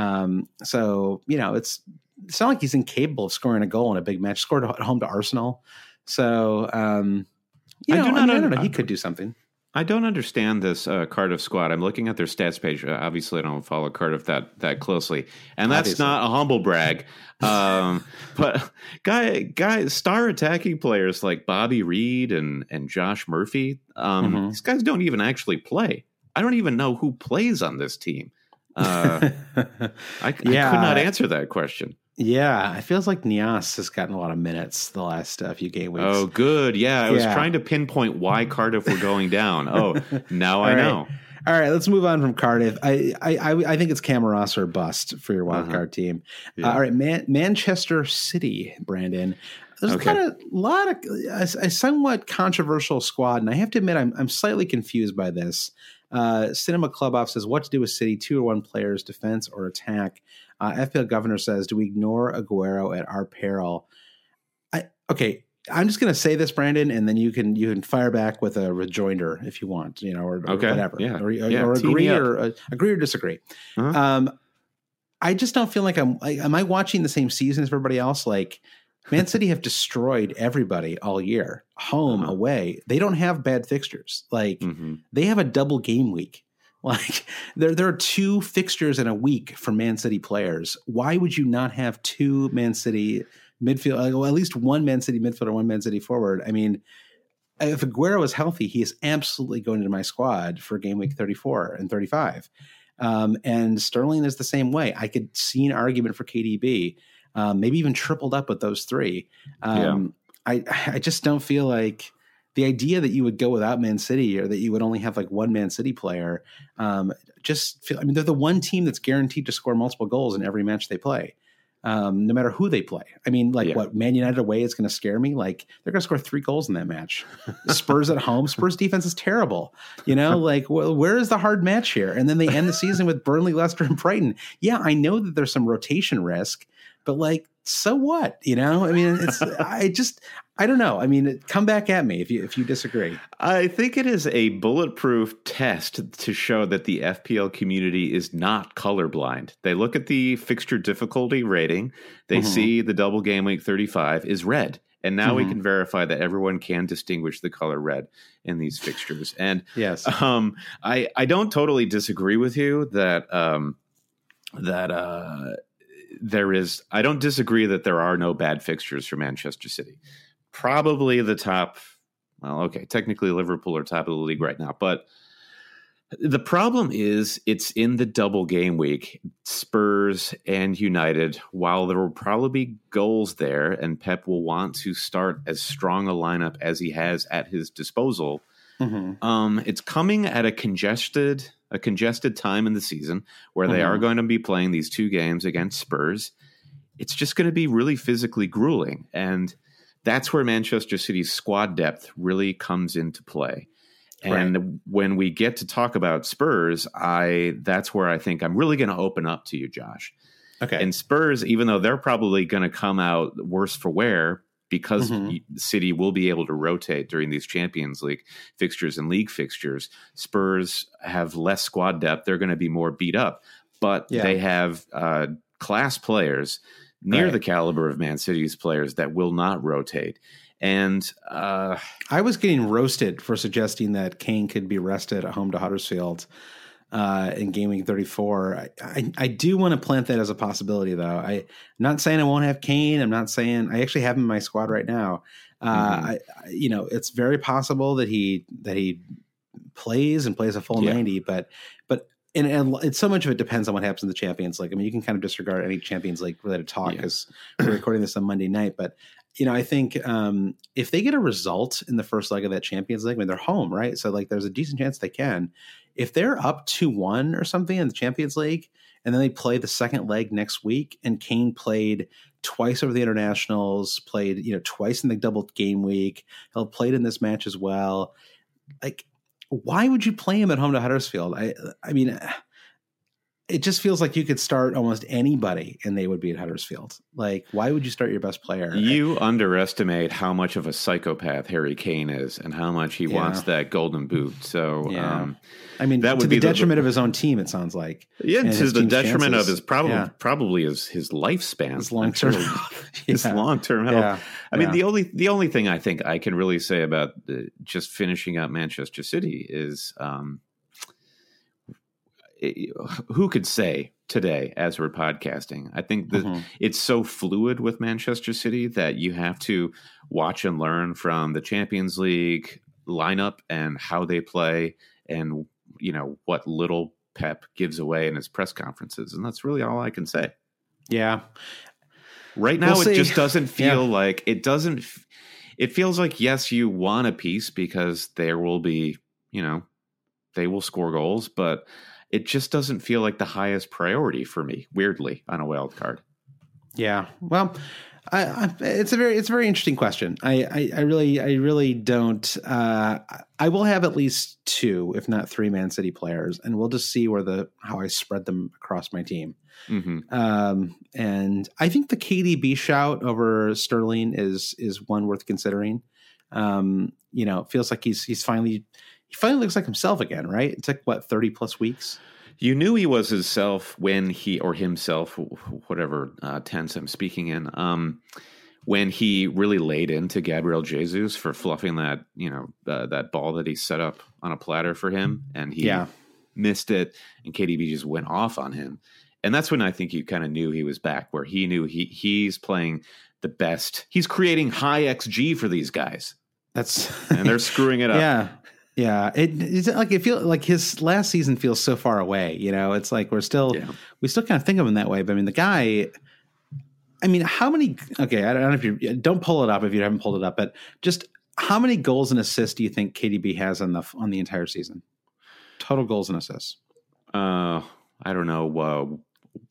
So it's not like he's incapable of scoring a goal in a big match. Scored at home to Arsenal. So, I don't know. He could do something. I don't understand this Cardiff squad. I'm looking at their stats page. Obviously, I don't follow Cardiff that closely, and that's not a humble brag. But star attacking players like Bobby Reed and Josh Murphy. These guys don't even actually play. I don't even know who plays on this team. I could not answer that question. Yeah, it feels like Nias has gotten a lot of minutes the last few game weeks. Oh, good. Yeah, I was trying to pinpoint why Cardiff were going down. Oh, now I know. All right, let's move on from Cardiff. I think it's Camarasa or bust for your wildcard team. Yeah. All right, Manchester City, Brandon. There's a lot of a somewhat controversial squad, and I have to admit I'm slightly confused by this. Cinema Club Off says, what to do with City, 2 or 1 players, defense or attack? FPL Governor says, do we ignore Aguero at our peril? I'm just going to say this, Brandon, and then you can fire back with a rejoinder if you want, or whatever, or agree or disagree. Uh-huh. I just don't feel like am I watching the same season as everybody else? Like, Man City have destroyed everybody all year, home, away. They don't have bad fixtures. Like, they have a double game week. Like, there are 2 fixtures in a week for Man City players. Why would you not have 2 Man City midfield, well, at least 1 Man City midfielder, 1 Man City forward? I mean, if Aguero is healthy, he is absolutely going into my squad for game week 34 and 35. And Sterling is the same way. I could see an argument for KDB, maybe even tripled up with those 3. I just don't feel like the idea that you would go without Man City or that you would only have like 1 Man City player. They're the one team that's guaranteed to score multiple goals in every match they play. No matter who they play. I mean, what, Man United away is going to scare me? Like, they're going to score 3 goals in that match. Spurs at home, Spurs defense is terrible. Where is the hard match here? And then they end the season with Burnley, Leicester, and Brighton. Yeah, I know that there's some rotation risk, but so what? I mean, I don't know. I mean, come back at me if you disagree. I think it is a bulletproof test to show that the FPL community is not colorblind. They look at the fixture difficulty rating. They see the double game week 35 is red. And now we can verify that everyone can distinguish the color red in these fixtures. And yes, I don't totally disagree with you that I don't disagree that there are no bad fixtures for Manchester City. Probably the top, technically Liverpool are top of the league right now, but the problem is it's in the double game week. Spurs and United, while there will probably be goals there and Pep will want to start as strong a lineup as he has at his disposal, it's coming at a congested time in the season where they are going to be playing these 2 games against Spurs. It's just going to be really physically grueling. And that's where Manchester City's squad depth really comes into play. And when we get to talk about Spurs, that's where I think I'm really going to open up to you, Josh. Okay. And Spurs, even though they're probably going to come out worse for wear, because City will be able to rotate during these Champions League fixtures and league fixtures, Spurs have less squad depth. They're going to be more beat up, but they have class players near the caliber of Man City's players that will not rotate. And I was getting roasted for suggesting that Kane could be rested at home to Huddersfield in game week 34. I do want to plant that as a possibility, though. I'm not saying I won't have Kane. I'm not saying I actually have him in my squad right now. It's very possible that he plays a full 90, but it's so much of it depends on what happens in the Champions League. I mean, you can kind of disregard any Champions League related talk because we're recording this on Monday night, but I think if they get a result in the first leg of that Champions League, I mean, they're home, right? So there's a decent chance they can. If they're up 2-1 or something in the Champions League, and then they play the second leg next week, and Kane played twice over the internationals, played twice in the double game week, he'll played in this match as well. Why would you play him at home to Huddersfield? I mean, it just feels like you could start almost anybody and they would be at Huddersfield. Why would you start your best player? You underestimate how much of a psychopath Harry Kane is and how much he wants that golden boot. So, I mean, that would to be the detriment of his own team, it sounds like. Yeah, to the detriment of his probably his lifespan. His long-term health. His long-term health. Yeah. I mean, the only thing I think I can really say about just finishing up Manchester City is who could say today as we're podcasting? I think that it's so fluid with Manchester City that you have to watch and learn from the Champions League lineup and how they play and, what little Pep gives away in his press conferences. And that's really all I can say. Yeah. Right now, it just doesn't feel like it doesn't. It feels like, yes, you want a piece because there will be, they will score goals, but it just doesn't feel like the highest priority for me, weirdly, on a wild card. Yeah. Well, It's a very interesting question. I really don't. I will have at least 2, if not 3, Man City players, and we'll just see how I spread them across my team. Mm-hmm. And I think the KDB shout over Sterling is one worth considering. It feels like he finally looks like himself again, right? It's like what, 30 plus weeks. You knew he was himself when himself, whatever tense I'm speaking in, when he really laid into Gabriel Jesus for fluffing that, that ball that he set up on a platter for him, and he missed it, and KDB just went off on him. And that's when I think you kind of knew he was back, where he knew he's playing the best. He's creating high XG for these guys. And they're screwing it up. Yeah. Yeah, it's like it feels like his last season feels so far away. It's like we still kind of think of him that way. But I mean, the guy. I mean, how many? Okay, I don't know if you don't pull it up if you haven't pulled it up, but just how many goals and assists do you think KDB has on the entire season? Total goals and assists. I don't know.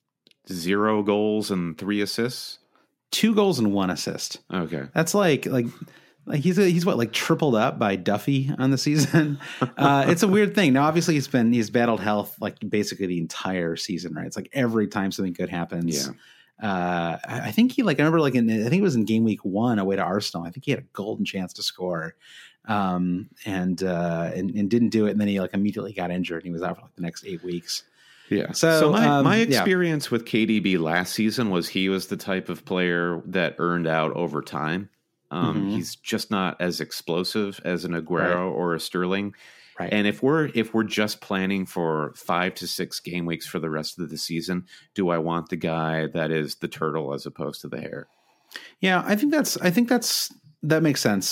0 goals and 3 assists. 2 goals and 1 assist. Okay, that's like he's what, like tripled up by Duffy on the season. It's a weird thing. Now, obviously he's battled health like basically the entire season, right? It's like every time something good happens. Yeah. I think I remember I think it was in game week 1 away to Arsenal. I think he had a golden chance to score. And didn't do it. And then he immediately got injured and he was out for the next 8 weeks. Yeah. So my experience with KDB last season was he was the type of player that earned out over time. He's just not as explosive as an Aguero or a Sterling. Right. And if we're just planning for 5 to 6 game weeks for the rest of the season, do I want the guy that is the turtle as opposed to the hare? Yeah, I think that makes sense.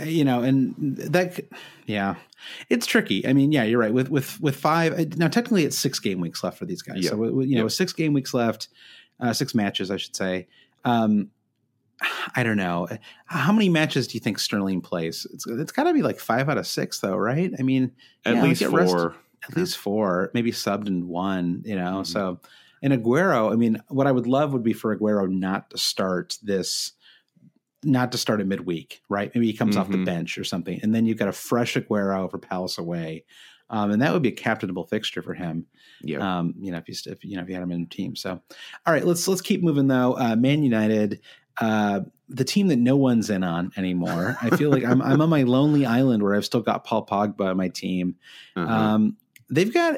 And it's tricky. I mean, yeah, you're right. With 5 now, technically it's 6 game weeks left for these guys. Yeah. So with 6 game weeks left, 6 matches, I should say. I don't know. How many matches do you think Sterling plays? It's got to be like 5 out of 6, though, right? I mean, at least 4. At least 4, maybe subbed in 1. So. And Aguero, I mean, what I would love would be for Aguero not to start at midweek, right? Maybe he comes off the bench or something, and then you've got a fresh Aguero for Palace away, and that would be a captainable fixture for him. Yeah. If you had him in the team. So, all right, let's keep moving though. Man United. The team that no one's in on anymore. I feel like I'm on my lonely island where I've still got Paul Pogba on my team. They've got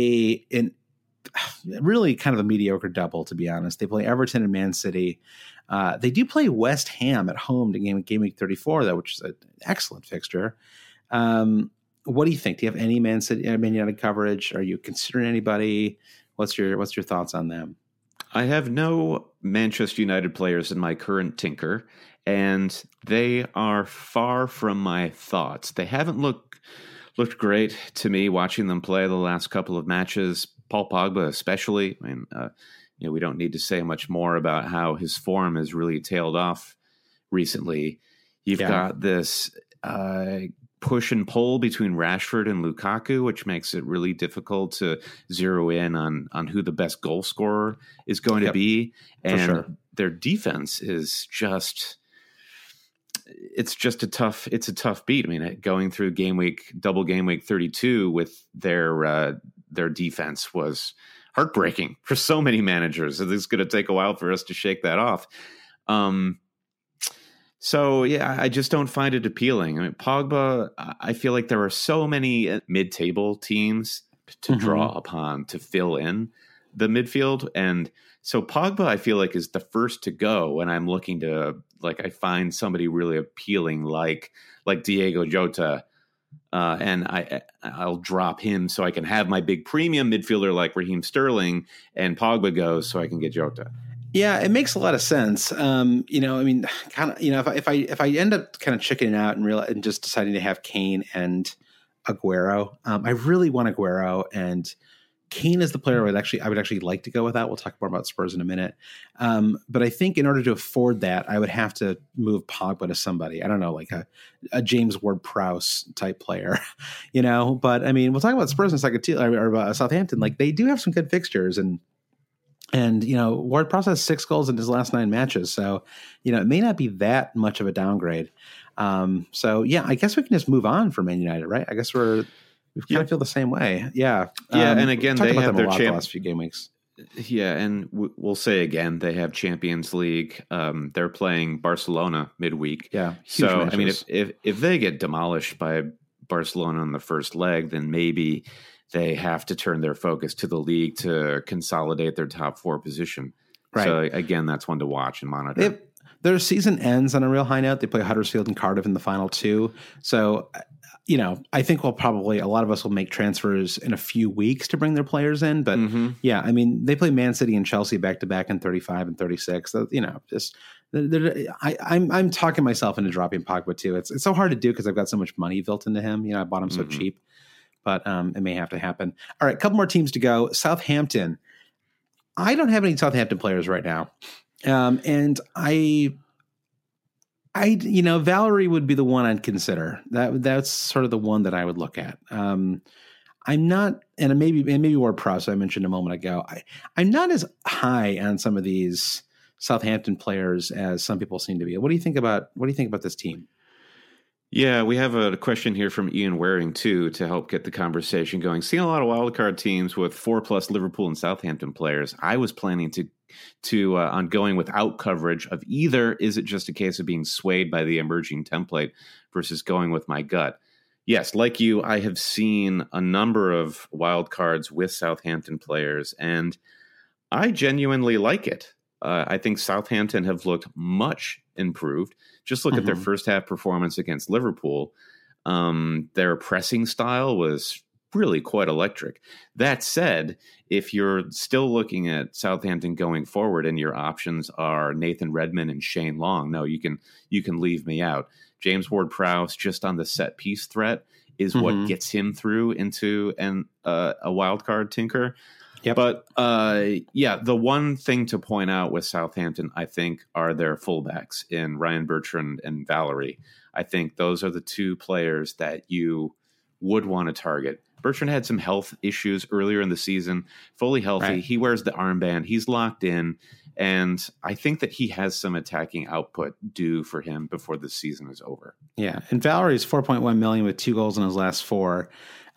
really kind of a mediocre double, to be honest. They play Everton and Man City. They do play West Ham at home to game week 34, though, which is an excellent fixture. What do you think? Do you have any Man United coverage? Are you considering anybody? What's your thoughts on them? I have no Manchester United players in my current tinker, and they are far from my thoughts. They haven't looked great to me watching them play the last couple of matches. Paul Pogba especially. I mean, we don't need to say much more about how his form has really tailed off recently. You've got this push and pull between Rashford and Lukaku, which makes it really difficult to zero in on who the best goal scorer is going to be. And their defense is it's a tough beat. I mean, going through double game week 32 with their defense was heartbreaking for so many managers. It's going to take a while for us to shake that off. So, yeah, I just don't find it appealing. I mean, Pogba, I feel like there are so many mid-table teams to draw upon to fill in the midfield. And so Pogba, I feel like, is the first to go when I'm looking to, I find somebody really appealing like Diego Jota. And I'll drop him so I can have my big premium midfielder like Raheem Sterling, and Pogba goes so I can get Jota. Yeah, it makes a lot of sense. I mean, kind of, if I end up kind of chickening out and just deciding to have Kane and Aguero, I really want Aguero, and Kane is the player I would actually like to go with that. We'll talk more about Spurs in a minute. But I think in order to afford that, I would have to move Pogba to somebody. I don't know, like a James Ward-Prowse type player, But I mean, we'll talk about Spurs in a second too, or about Southampton. Like they do have some good fixtures, and And, Ward-Prowse has 6 goals in his last 9 matches. So, it may not be that much of a downgrade. I guess we can just move on from Man United, right? I guess we kind of feel the same way. Yeah. Yeah. And again, they have their the last few game weeks. Yeah. And we'll say again, they have Champions League. They're playing Barcelona midweek. Yeah. So, matches. I mean, if they get demolished by Barcelona in the first leg, then maybe they have to turn their focus to the league to consolidate their top 4 position. Right. So again, that's one to watch and monitor. Their season ends on a real high note. They play Huddersfield and Cardiff in the final 2. So, I think a lot of us will make transfers in a few weeks to bring their players in. But they play Man City and Chelsea back to back in 35 and 36. So, I'm talking myself into dropping Pogba too. It's so hard to do because I've got so much money built into him. I bought him so cheap. But it may have to happen. All right, a couple more teams to go. Southampton. I don't have any Southampton players right now. And Valerie would be the one I'd consider. That's sort of the one that I would look at. I'm not, and maybe Ward-Prowse I mentioned a moment ago. I'm not as high on some of these Southampton players as some people seem to be. What do you think about this team? Yeah, we have a question here from Ian Waring, too, to help get the conversation going. Seeing a lot of wildcard teams with 4+ Liverpool and Southampton players. I was planning on going without coverage of either. Is it just a case of being swayed by the emerging template versus going with my gut? Yes, like you, I have seen a number of wildcards with Southampton players, and I genuinely like it. I think Southampton have looked much improved. Just look at their first half performance against Liverpool. Their pressing style was really quite electric. That said, if you're still looking at Southampton going forward and your options are Nathan Redmond and Shane Long, no, you can leave me out. James Ward-Prowse, just on the set piece threat, is what gets him through into a wild card tinker. Yep. But the one thing to point out with Southampton, I think, are their fullbacks in Ryan Bertrand and Valerie. I think those are the 2 players that you would want to target. Bertrand had some health issues earlier in the season, fully healthy. Right. He wears the armband. He's locked in. And I think that he has some attacking output due for him before the season is over. Yeah. And Valerie's 4.1 million with 2 goals in his last 4.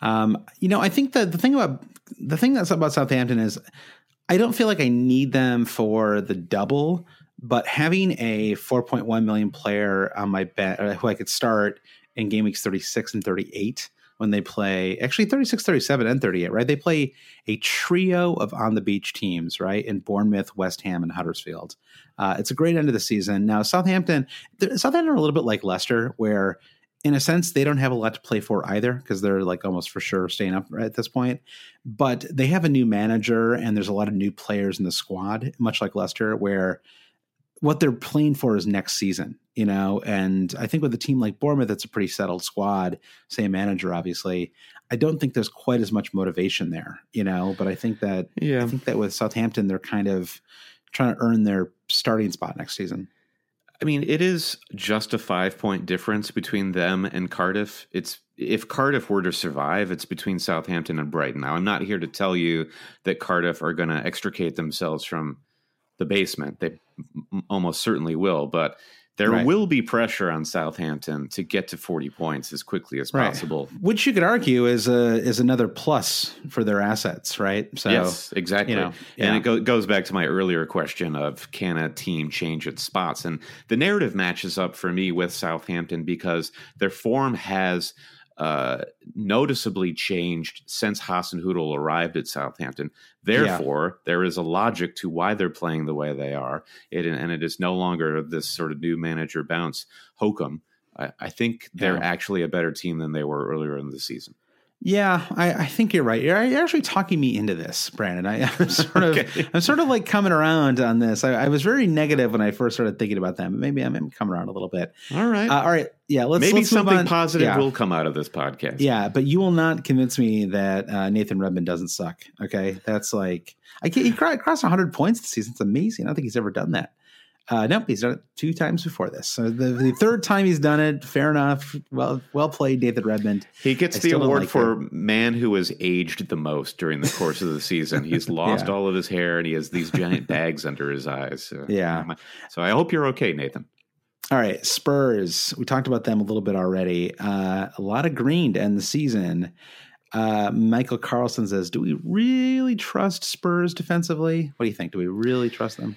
I think that the thing that's about Southampton is I don't feel like I need them for the double, but having a 4.1 million player on my bench who I could start in game weeks 36 and 38 when they play actually 36, 37 and 38, right? They play a trio of on the beach teams, right? In Bournemouth, West Ham and Huddersfield. It's a great end of the season. Now Southampton are a little bit like Leicester where in a sense, they don't have a lot to play for either because they're like almost for sure staying up at this point. But they have a new manager and there's a lot of new players in the squad, much like Leicester, where what they're playing for is next season, And I think with a team like Bournemouth, it's a pretty settled squad, same manager, obviously. I don't think there's quite as much motivation there, But I think that with Southampton, they're kind of trying to earn their starting spot next season. I mean, it is just a 5-point difference between them and Cardiff. If Cardiff were to survive, it's between Southampton and Brighton. Now, I'm not here to tell you that Cardiff are going to extricate themselves from the basement. They almost certainly will, but there will be pressure on Southampton to get to 40 points as quickly as possible. Which you could argue is another plus for their assets, right? So, yes, exactly. And it goes back to my earlier question of can a team change its spots? And the narrative matches up for me with Southampton because their form has noticeably changed since Hasenhüttl arrived at Southampton. Therefore, there is a logic to why they're playing the way they are. And it is no longer this sort of new manager bounce hokum. I think they're actually a better team than they were earlier in the season. Yeah, I think you're right. You're actually talking me into this, Brandon. I'm sort of like coming around on this. I was very negative when I first started thinking about them. Maybe I'm coming around a little bit. All right. All right. Yeah. Maybe something positive will come out of this podcast. Yeah, but you will not convince me that Nathan Redmond doesn't suck. Okay, that's like he crossed 100 points this season. It's amazing. I don't think he's ever done that. Nope, he's done it 2 times before this. So the third time he's done it, fair enough. Well played, Nathan Redmond. He gets the award for man who has aged the most during the course of the season. He's lost all of his hair, and he has these giant bags under his eyes. So I hope you're okay, Nathan. All right, Spurs. We talked about them a little bit already. A lot of green to end the season. Michael Carlson says, do we really trust Spurs defensively? What do you think? Do we really trust them?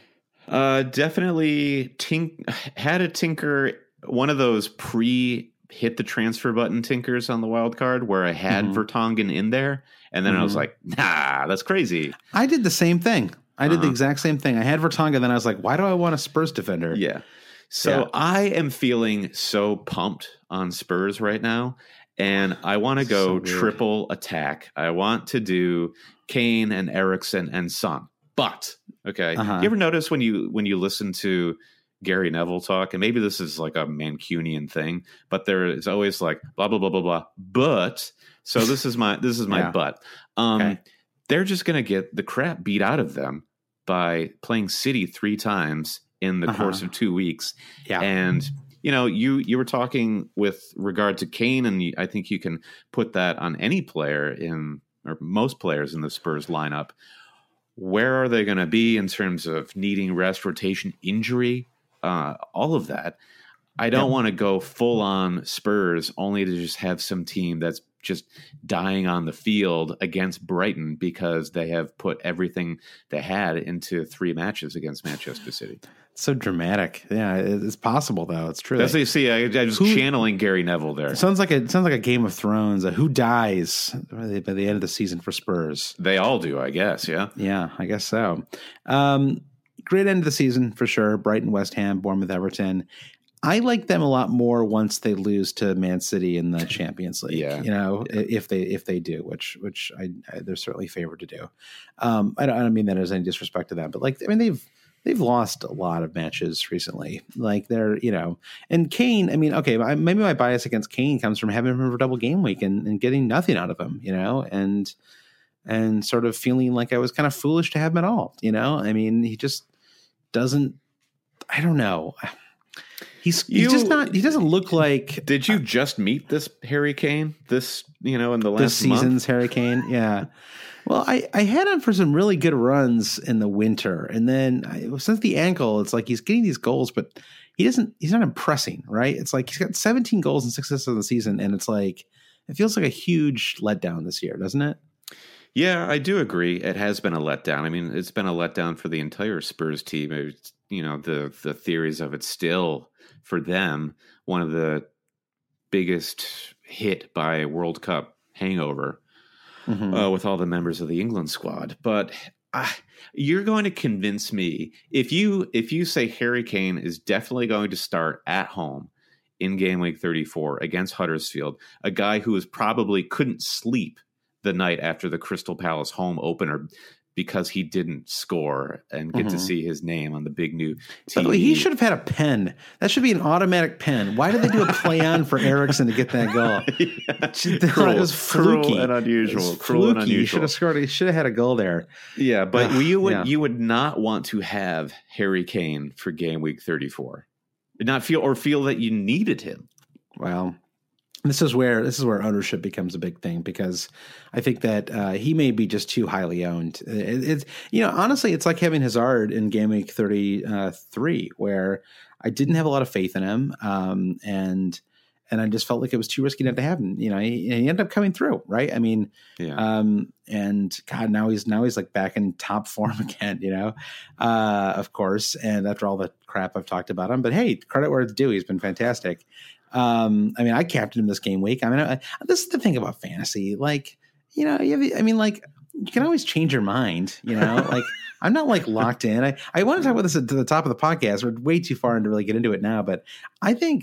Definitely had a tinker, one of those hit the transfer button tinkers on the wild card where I had Vertonghen in there. And then I was like, nah, that's crazy. I did the same thing. I did the exact same thing. I had Vertonghen, then I was like, why do I want a Spurs defender? Yeah. So I am feeling so pumped on Spurs right now. And I want to go triple attack. I want to do Kane and Eriksen and Son. But okay, you ever notice when you listen to Gary Neville talk, and maybe this is like a Mancunian thing, but there is always like blah blah blah blah blah. But so this is my but. They're just gonna get the crap beat out of them by playing City 3 times in the course of 2 weeks. Yeah, and you were talking with regard to Kane, and I think you can put that on any player or most players in the Spurs lineup. Where are they going to be in terms of needing rest, rotation, injury, all of that? I don't want to go full on Spurs only to just have some team that's just dying on the field against Brighton because they have put everything they had into 3 matches against Manchester City. So dramatic. Yeah, it's possible though. It's true. That's what you see. I was channeling Gary Neville there. Sounds like a Game of Thrones. Who dies by the end of the season for Spurs? They all do, I guess. Yeah. Yeah, I guess so. Great end of the season for sure. Brighton, West Ham, Bournemouth, Everton. I like them a lot more once they lose to Man City in the Champions League. Yeah. If they do, which they're certainly favored to do. I don't mean that as any disrespect to them, but they've lost a lot of matches recently. Like they're, and Kane, maybe my bias against Kane comes from having him for double game week and getting nothing out of him, and sort of feeling like I was kind of foolish to have him at all. He just doesn't, I don't know. He's just not, he doesn't look like. Did you just meet this Harry Kane in the last this season's month? Harry Kane? Yeah. Well, I had him for some really good runs in the winter, and then since the ankle, it's like he's getting these goals, but he's not impressing, right? It's like he's got 17 goals and 6 assists in the season, and it's like it feels like a huge letdown this year, doesn't it? Yeah, I do agree. It has been a letdown. It's been a letdown for the entire Spurs team. The theories of it still for them one of the biggest hit by World Cup hangover. With all the members of the England squad. But you're going to convince me if you say Harry Kane is definitely going to start at home in game week 34 against Huddersfield, a guy who probably couldn't sleep the night after the Crystal Palace home opener because he didn't score and get to see his name on the big new TV. By the way, he should have had a pen. That should be an automatic pen. Why did they do a play on for Eriksen to get that goal? It was fluky. Cruel and unusual. Cruel and unusual. He should have scored. He should have had a goal there. Yeah, but you would not want to have Harry Kane for game week 34. Not feel that you needed him. Well, this is where ownership becomes a big thing, because I think that he may be just too highly owned. Honestly, it's like having Hazard in game week 33, where I didn't have a lot of faith in him, and I just felt like it was too risky not to have him. He ended up coming through, right? And God, now he's like back in top form again. Of course, and after all the crap I've talked about him, but hey, credit where it's due. He's been fantastic. I captained him this game week. This is the thing about fantasy. Like, you can always change your mind, like I'm not like locked in. I want to talk about this at the top of the podcast. We're way too far in to really get into it now, but I think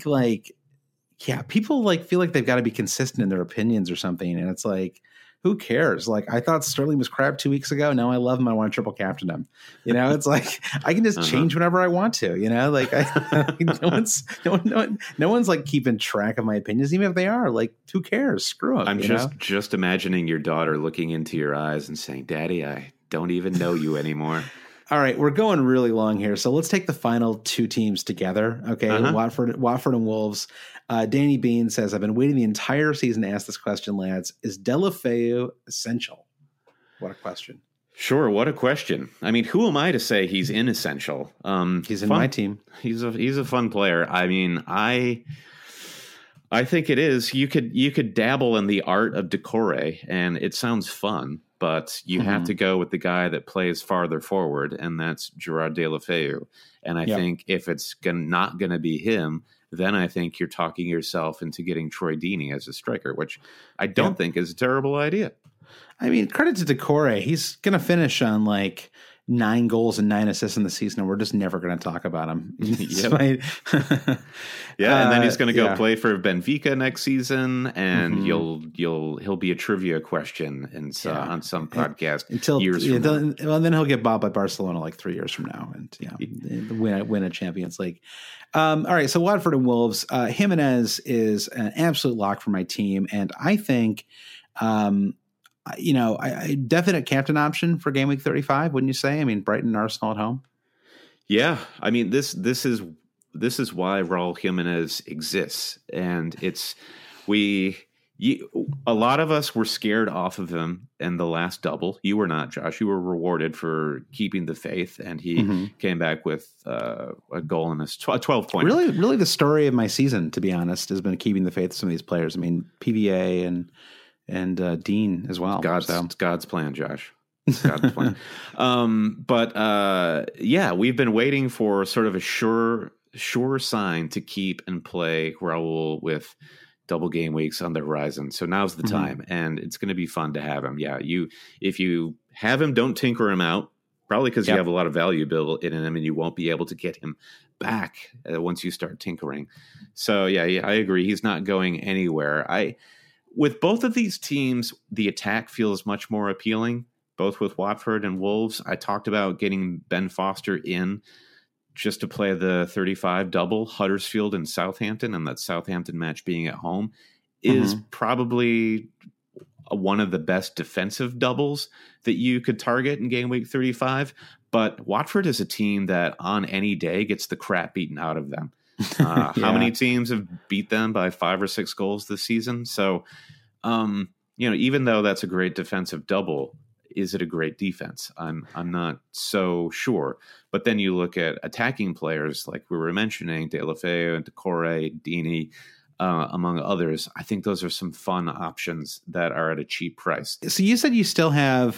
people feel like they've got to be consistent in their opinions or something. And it's like, who cares? Like, I thought Sterling was crap 2 weeks ago. Now I love him. I want to triple captain him. It's like I can just change whenever I want to. No one's like keeping track of my opinions, even if they are. Like, who cares? Screw them. I'm just imagining your daughter looking into your eyes and saying, "Daddy, I don't even know you anymore." All right, we're going really long here, so let's take the final two teams together. Okay, Watford and Wolves. Danny Bean says, "I've been waiting the entire season to ask this question, lads. Is Deulofeu essential?" What a question. Sure, what a question. I mean, who am I to say he's inessential? He's in my team. He's a fun player. I mean, I think it is. You could dabble in the art of decore, and it sounds fun, but you have to go with the guy that plays farther forward, and that's Gerard Deulofeu. And I think if it's not going to be him, then I think you're talking yourself into getting Troy Deeney as a striker, which I don't think is a terrible idea. I mean, credit to Decore. He's going to finish on like 9 goals and 9 assists in the season, and we're just never going to talk about him. And then he's going to go play for Benfica next season, and he'll be a trivia question on some podcast until years from now. Well, then he'll get bought by Barcelona like 3 years from now, and win a Champions League. All right, so Watford and Wolves. Jimenez is an absolute lock for my team, and I think. I definite captain option for game week 35, wouldn't you say? I mean, Brighton, Arsenal at home. Yeah, I mean this is why Raul Jimenez exists, and a lot of us were scared off of him in the last double. You were not, Josh. You were rewarded for keeping the faith, and he came back with a goal and a 12 point. Really, the story of my season, to be honest, has been keeping the faith of some of these players. I mean, PVA and Dean as well. It's God's plan, Josh. It's God's plan. We've been waiting for sort of a sure sign to keep and play Raul with double game weeks on the horizon. So now's the time, and it's going to be fun to have him. Yeah, if you have him, don't tinker him out. Probably because you have a lot of value built in him, and you won't be able to get him back once you start tinkering. So yeah, I agree. He's not going anywhere. With both of these teams, the attack feels much more appealing, both with Watford and Wolves. I talked about getting Ben Foster in just to play the 35 double, Huddersfield and Southampton, and that Southampton match being at home is probably one of the best defensive doubles that you could target in game week 35. But Watford is a team that on any day gets the crap beaten out of them. How many teams have beat them by 5 or 6 goals this season? So, even though that's a great defensive double, is it a great defense? I'm not so sure. But then you look at attacking players like we were mentioning, Deulofeu and Decore, Deeney, among others. I think those are some fun options that are at a cheap price. So you said you still have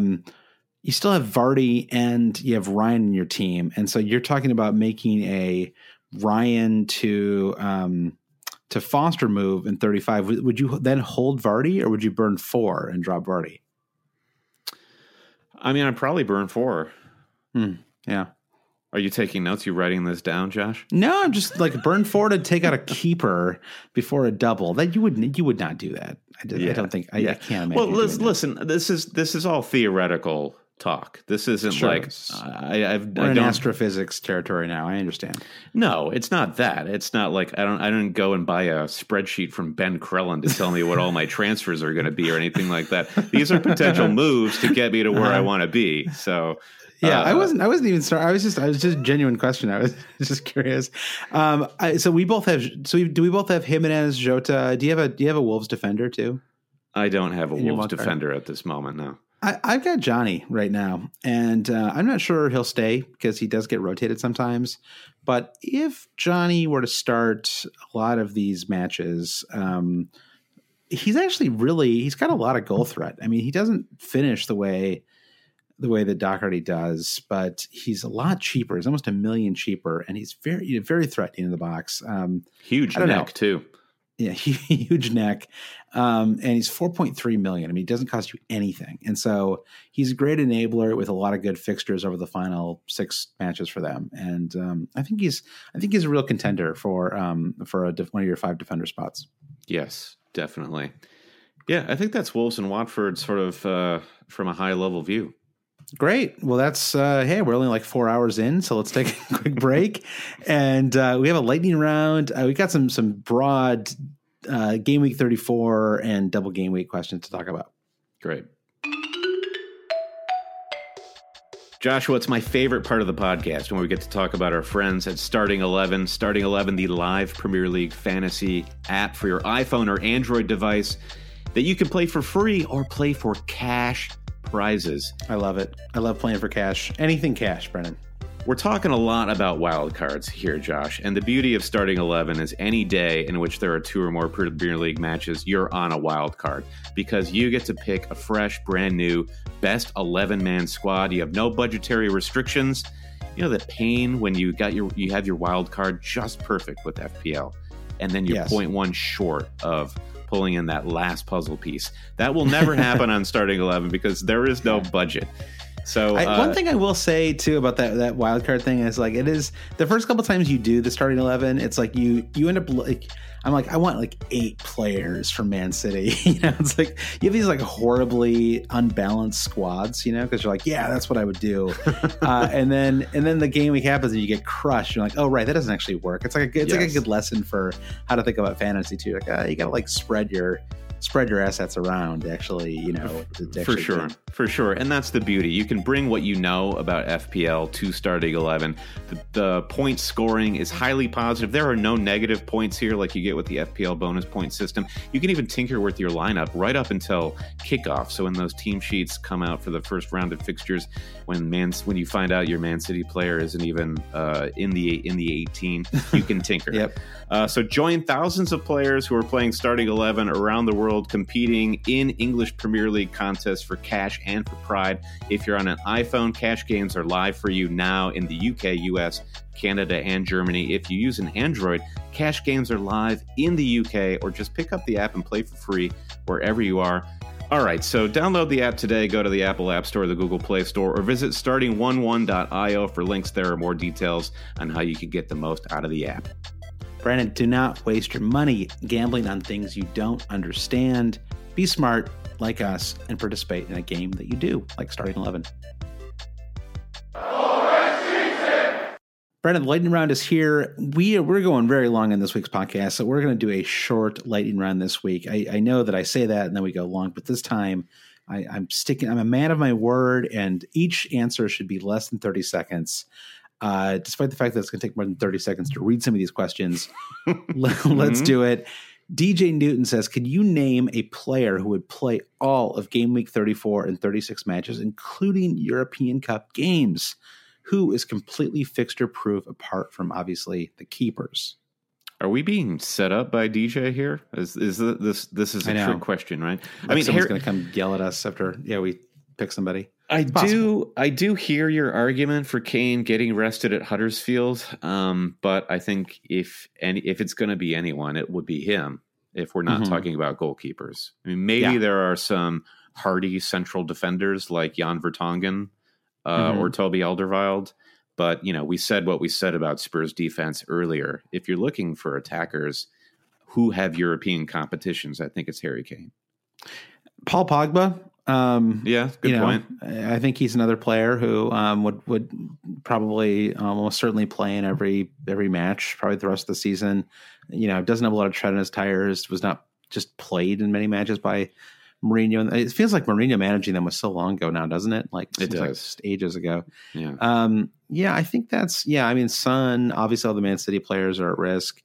Vardy and you have Ryan in your team, and so you're talking about making a Ryan to Foster move in 35. Would you then hold Vardy, or would you burn 4 and drop Vardy? I mean, I'd probably burn 4. Yeah. Are you taking notes? You writing this down, Josh? No, I'm just like burn 4 to take out a keeper before a double. That you would not do that. I don't think. I can't imagine. Well, listen. This is all theoretical talk. This isn't like we're in astrophysics territory now. I understand. No, it's not that. It's not like I don't go and buy a spreadsheet from Ben Crellin to tell me what all my transfers are going to be or anything like that. These are potential moves to get me to where I want to be. So yeah, I wasn't even starting. I was just a genuine question. I was just curious. So we both have. Do we both have Jimenez, Jota? Do you have a Wolves defender too? I don't have a Wolves defender at this moment. No. I've got Johnny right now, and I'm not sure he'll stay because he does get rotated sometimes. But if Johnny were to start a lot of these matches, he's actually he's got a lot of goal threat. I mean, he doesn't finish the way that Doherty does, but he's a lot cheaper. He's almost $1 million cheaper, and he's very, very threatening in the box. Huge neck too. Yeah, huge neck. And he's 4.3 million. I mean, he doesn't cost you anything. And so he's a great enabler with a lot of good fixtures over the final 6 matches for them. And I think he's a real contender for one of your 5 defender spots. Yes, definitely. Yeah, I think that's Wolves and Watford sort of from a high level view. Great. Well, that's hey, we're only like 4 hours in, so let's take a quick break. And we have a lightning round. We got some broad game week 34 and double game week questions to talk about. Great. Joshua, it's my favorite part of the podcast when we get to talk about our friends at Starting 11. Starting 11, the live Premier League fantasy app for your iPhone or Android device that you can play for free or play for cash prizes. I love it. I love playing for cash. Anything cash, Brennan. We're talking a lot about wild cards here, Josh, and the beauty of Starting 11 is any day in which there are 2 or more Premier League matches, you're on a wild card because you get to pick a fresh, brand new, best 11-man squad. You have no budgetary restrictions. You know the pain when you have your wild card just perfect with FPL, and then you're 0.1 short of pulling in that last puzzle piece. That will never happen on Starting 11 because there is no budget. So one thing I will say too about that wild card thing is like it is the first couple times you do the Starting 11, it's like you end up like I'm like I want like 8 players from Man City. You know, it's like you have these like horribly unbalanced squads. You know, because you're like, yeah, that's what I would do, and then the game week happens and you get crushed. You're like, oh right, that doesn't actually work. It's like like a good lesson for how to think about fantasy too. Like you got to like spread your assets around actually, you know, for sure. And that's the beauty. You can bring what you know about FPL to Starting 11. The point scoring is highly positive. There are no negative points here like you get with the FPL bonus point system. You can even tinker with your lineup right up until kickoff. So when those team sheets come out for the first round of fixtures, when you find out your Man City player isn't even in the 18, you can tinker. Yep. So join thousands of players who are playing Starting 11 around the world, competing in English Premier League contests for cash and for pride. If you're on an iPhone, cash games are live for you now in the UK, US, Canada, and Germany. If you use an Android, cash games are live in the UK, or just pick up the app and play for free wherever you are. All right, so download the app today, go to the Apple App Store, the Google Play Store, or visit starting11.io for links there or more details on how you can get the most out of the app. Brandon, do not waste your money gambling on things you don't understand. Be smart like us and participate in a game that you do, like Starting 11. Brandon, the lightning round is here. We're going very long in this week's podcast, so we're going to do a short lightning round this week. I know that I say that and then we go long, but this time I'm a man of my word, and each answer should be less than 30 seconds. Despite the fact that it's going to take more than 30 seconds to read some of these questions, let's do it. DJ Newton says, can you name a player who would play all of game week 34 and 36 matches, including European Cup games, who is completely fixture proof apart from obviously the keepers? Are we being set up by DJ here? This is a trick question, right? I mean, someone's going to come yell at us after we pick somebody. I do hear your argument for Kane getting rested at Huddersfield, but I think if it's going to be anyone, it would be him. If we're not talking about goalkeepers, I mean, maybe there are some hardy central defenders like Jan Vertonghen or Toby Alderweireld, but we said what we said about Spurs defense earlier. If you're looking for attackers who have European competitions, I think it's Harry Kane. Paul Pogba. Good point. I think he's another player who would probably almost certainly play in every match, probably the rest of the season. Doesn't have a lot of tread on his tires. Was not just played in many matches by Mourinho. And it feels like Mourinho managing them was so long ago now, doesn't it? Like it does. Like ages ago. Yeah. I think that's I mean, Son, obviously all the Man City players are at risk.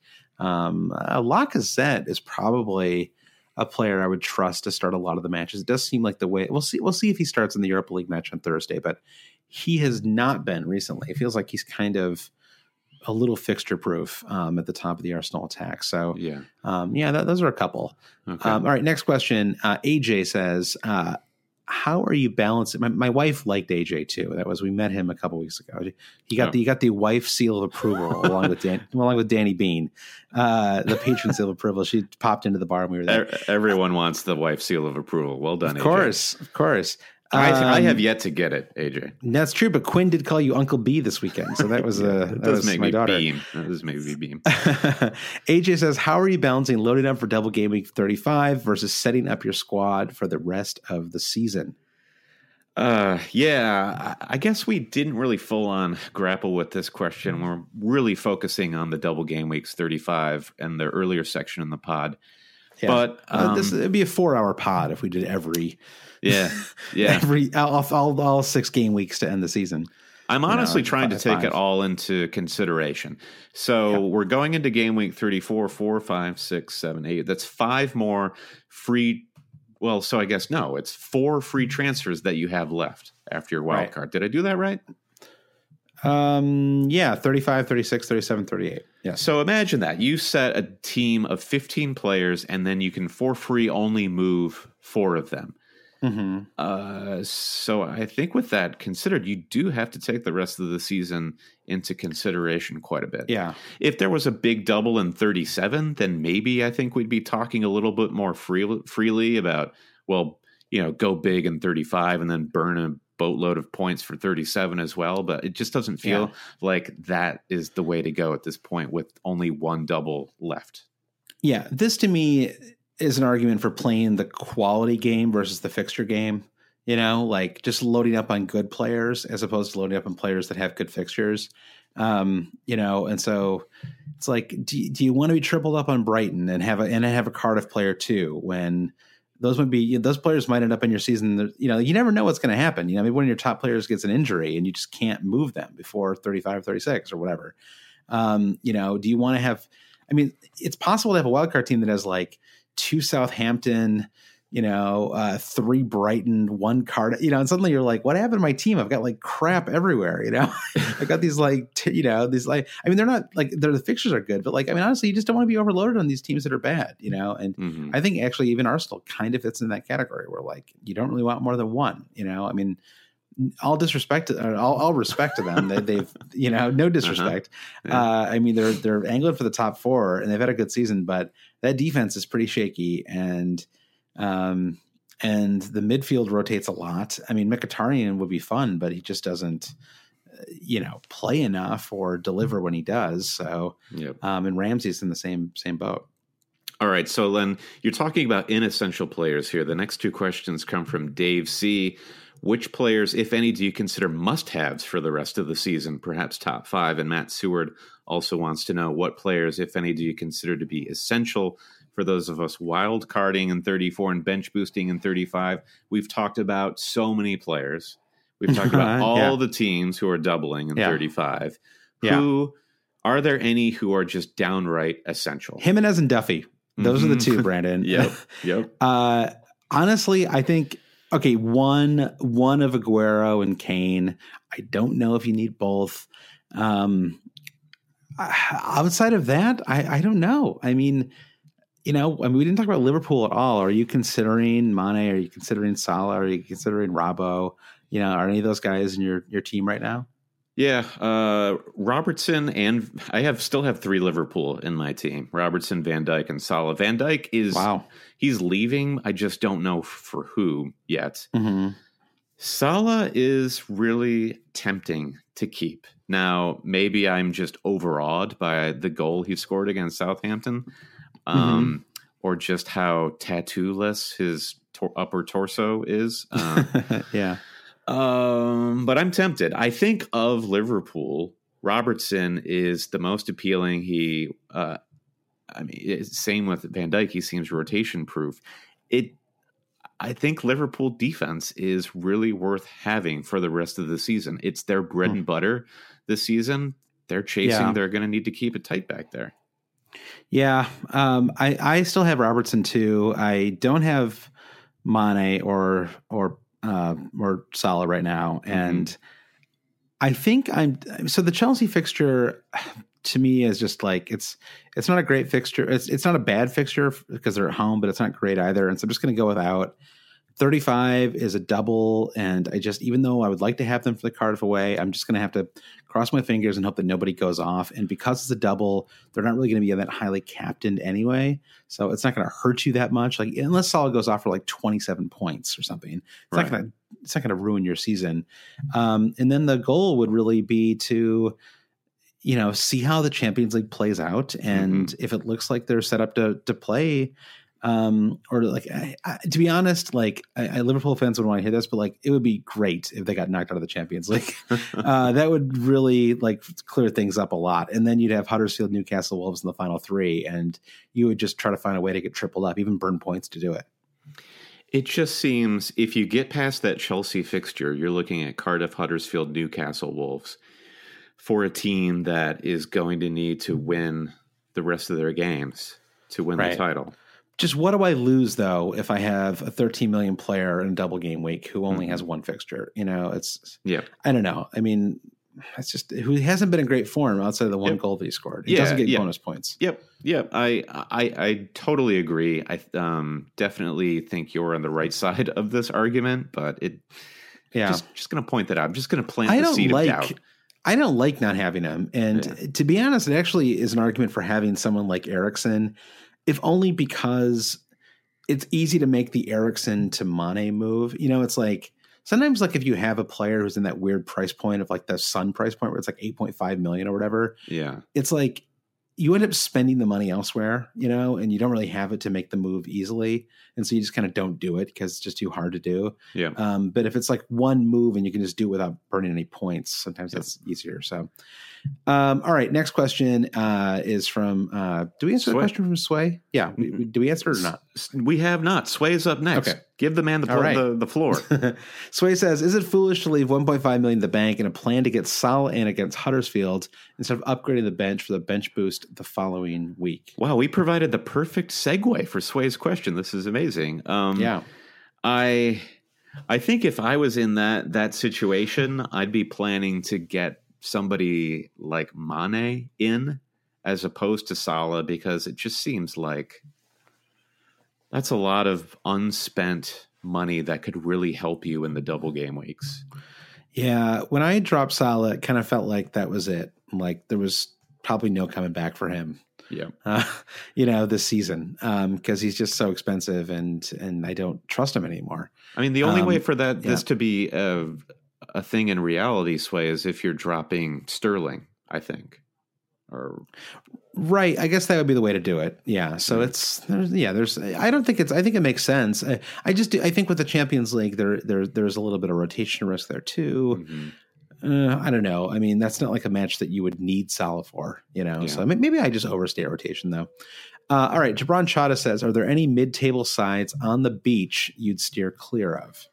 Lacazette is probably a player I would trust to start a lot of the matches. It does seem like the way we'll see if he starts in the Europa League match on Thursday, but he has not been recently. It feels like he's kind of a little fixture proof at the top of the Arsenal attack. So those are a couple. Okay. All right. Next question. AJ says, how are you balancing? My wife liked AJ too. We met him a couple weeks ago. He got the wife seal of approval along with Danny Bean, the patron seal of approval. She popped into the bar when we were there. Everyone wants the wife seal of approval. Well done, of AJ. Of course. I have yet to get it, AJ. That's true, but Quinn did call you Uncle B this weekend, so that was that was my daughter. That does make me beam. AJ says, how are you balancing loading up for double game week 35 versus setting up your squad for the rest of the season? I guess we didn't really full on grapple with this question. We're really focusing on the double game weeks 35 and the earlier section in the pod. Yeah. But it'd be a 4-hour pod if we did every all 6 game weeks to end the season. I'm honestly trying to take it all into consideration. So we're going into game week 34, 4, 5, 6, 7, 8. That's 5 more free. Well, so I guess no, it's 4 free transfers that you have left after your wild card. Did I do that right? 35, 36, 37, 38. Yeah. So imagine that you set a team of 15 players and then you can for free only move 4 of them. Mm-hmm. So I think with that considered, you do have to take the rest of the season into consideration quite a bit. Yeah. If there was a big double in 37, then maybe I think we'd be talking a little bit more freely about, well, go big in 35 and then burn a boatload of points for 37 as well. But it just doesn't feel like that is the way to go at this point with only 1 double left. Yeah. This to me is an argument for playing the quality game versus the fixture game, like just loading up on good players as opposed to loading up on players that have good fixtures. And so it's like, do you want to be tripled up on Brighton and have a Cardiff player too, when those players might end up in your season. You never know what's going to happen. Maybe one of your top players gets an injury and you just can't move them before 35, 36 or whatever. Do you want to have, it's possible to have a wildcard team that has like 2 Southampton, 3 Brighton, 1 Cardiff, and suddenly you're like, what happened to my team? I've got like crap everywhere, I got these they're not like, the fixtures are good, but honestly, you just don't want to be overloaded on these teams that are bad, and I think actually even Arsenal kind of fits in that category where like, you don't really want more than 1, all disrespect, all respect to them. They've, no disrespect. They're angling for the top 4 and they've had a good season, but that defense is pretty shaky and the midfield rotates a lot. Mkhitaryan would be fun, but he just doesn't, play enough or deliver when he does. So, and Ramsey's in the same boat. All right. So then you're talking about inessential players here. The next 2 questions come from Dave C. Which players, if any, do you consider must-haves for the rest of the season, perhaps top 5? And Matt Seward also wants to know what players, if any, do you consider to be essential for those of us wild carding in 34 and bench boosting in 35? We've talked about so many players. We've talked about all the teams who are doubling in 35. Who are there any who are just downright essential? Jimenez and Duffy. Those are the 2, Brandon. Yep. Honestly, I think, okay, one of Aguero and Kane. I don't know if you need both. Outside of that, I don't know. We didn't talk about Liverpool at all. Are you considering Mane? Are you considering Salah? Are you considering Robbo? Are any of those guys in your team right now? Yeah, Robertson, and I still have 3 Liverpool in my team. Robertson, Van Dijk, and Salah. Van Dijk is he's leaving. I just don't know for who yet. Mm-hmm. Salah is really tempting to keep. Now, maybe I'm just overawed by the goal he scored against Southampton, or just how tattoo-less his upper torso is. Yeah. But I'm tempted. I think of Liverpool, Robertson is the most appealing. Same with Van Dijk. He seems rotation proof. I think Liverpool defense is really worth having for the rest of the season. It's their bread and butter this season. They're chasing. Yeah. They're going to need to keep it tight back there. Yeah. I still have Robertson too. I don't have Mane or Salah right now. And I think so the Chelsea fixture to me is just like, it's not a great fixture. It's not a bad fixture because they're at home, but it's not great either. And so I'm just going to go without. 35 is a double. And even though I would like to have them for the Cardiff away, I'm just going to have to cross my fingers and hope that nobody goes off. And because it's a double, they're not really going to be that highly captained anyway. So it's not going to hurt you that much. Like unless Salah goes off for like 27 points or something, it's not going to ruin your season. And then the goal would really be to, see how the Champions League plays out. And if it looks like they're set up to play Or like, to be honest, like Liverpool fans would want to hear this, but like it would be great if they got knocked out of the Champions League. That would really like clear things up a lot. And then you'd have Huddersfield, Newcastle, Wolves in the final three, and you would just try to find a way to get tripled up, even burn points to do it. It just seems if you get past that Chelsea fixture, you're looking at Cardiff, Huddersfield, Newcastle, Wolves for a team that is going to need to win the rest of their games to win the title. Just what do I lose, though, if I have a 13 million player in a double game week who only has one fixture? You know, I don't know. I mean, it's just who hasn't been in great form outside of the one goal that he scored. He doesn't get bonus points. Yep. I totally agree. I definitely think you're on the right side of this argument, but just going to point that out. I'm just going to plant the seed of doubt. I don't like not having him. And to be honest, it actually is an argument for having someone like Eriksen, if only because it's easy to make the Eriksen to Mane move. You know, it's like sometimes like if you have a player who's in that weird price point of like the Sun price point where it's like 8.5 million or whatever. Yeah. It's like you end up spending the money elsewhere, you know, and you don't really have it to make the move easily. And so you just kind of don't do it because it's just too hard to do. Yeah. But if it's like one move and you can just do it without burning any points, sometimes that's easier. So, all right. Next question is from, do we answer the question from Sway? Yeah. Do we answer it or not? We have not. Sway's up next. Okay. Give the man the floor. Sway says, is it foolish to leave 1.5 million in the bank and a plan to get Salah in against Huddersfield instead of upgrading the bench for the bench boost the following week? Wow. We provided the perfect segue for Sway's question. This is amazing. Yeah. I think if I was in that situation, I'd be planning to get somebody like Mane in as opposed to Salah, because it just seems like that's a lot of unspent money that could really help you in the double game weeks. Yeah. When I dropped Salah, it kind of felt like that was it. Like there was probably no coming back for him. Yeah. You know, this season, because he's just so expensive and I don't trust him anymore. I mean, the only way for this to be a thing in reality, Sway, is if you're dropping Sterling, I think. Right. I guess that would be the way to do it. Yeah. So I think it makes sense. I think with the Champions League, there's a little bit of rotation risk there too. Mm-hmm. I don't know. I mean, that's not like a match that you would need Salah for, you know? Yeah. So maybe I just overstay rotation though. All right. Jabron Chada says, are there any mid-table sides on the beach you'd steer clear of?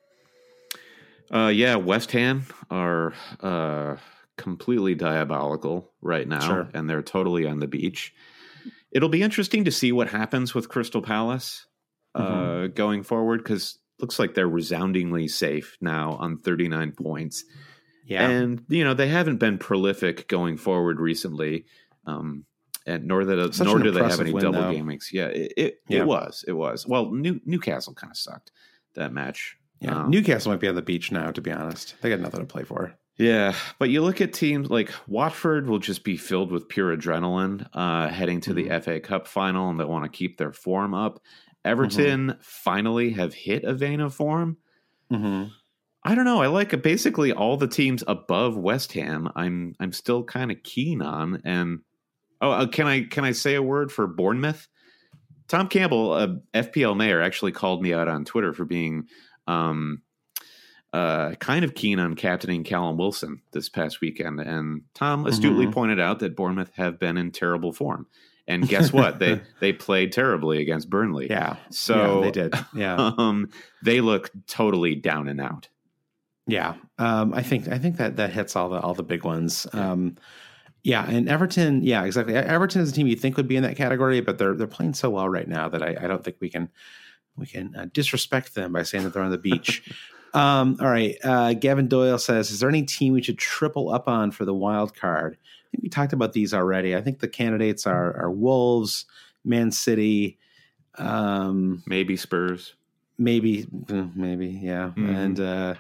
West Ham are, completely diabolical right now, and they're totally on the beach. It'll be interesting to see what happens with Crystal Palace going forward, because it looks like they're resoundingly safe now on 39 points. Yeah, and they haven't been prolific going forward recently, and nor do they have any double game weeks. Yeah, it was. Well, Newcastle kind of sucked that match. Yeah, Newcastle might be on the beach now. To be honest, they got nothing to play for. Yeah, but you look at teams like Watford will just be filled with pure adrenaline heading to the FA Cup final, and they want to keep their form up. Everton finally have hit a vein of form. Mm-hmm. I don't know. I like basically all the teams above West Ham. I'm still kind of keen on. And can I say a word for Bournemouth? Tom Campbell, FPL Mayor, actually called me out on Twitter for being kind of keen on captaining Callum Wilson this past weekend. And Tom astutely pointed out that Bournemouth have been in terrible form. And guess what? They played terribly against Burnley. Yeah. So they did. Yeah. They look totally down and out. Yeah. I think that hits all the big ones. And Everton, yeah, exactly. Everton is a team you think would be in that category, but they're playing so well right now that I don't think we can disrespect them by saying that they're on the beach. All right. Gavin Doyle says, is there any team we should triple up on for the wild card? I think we talked about these already. I think the candidates are Wolves, Man City, maybe Spurs. Maybe, yeah, and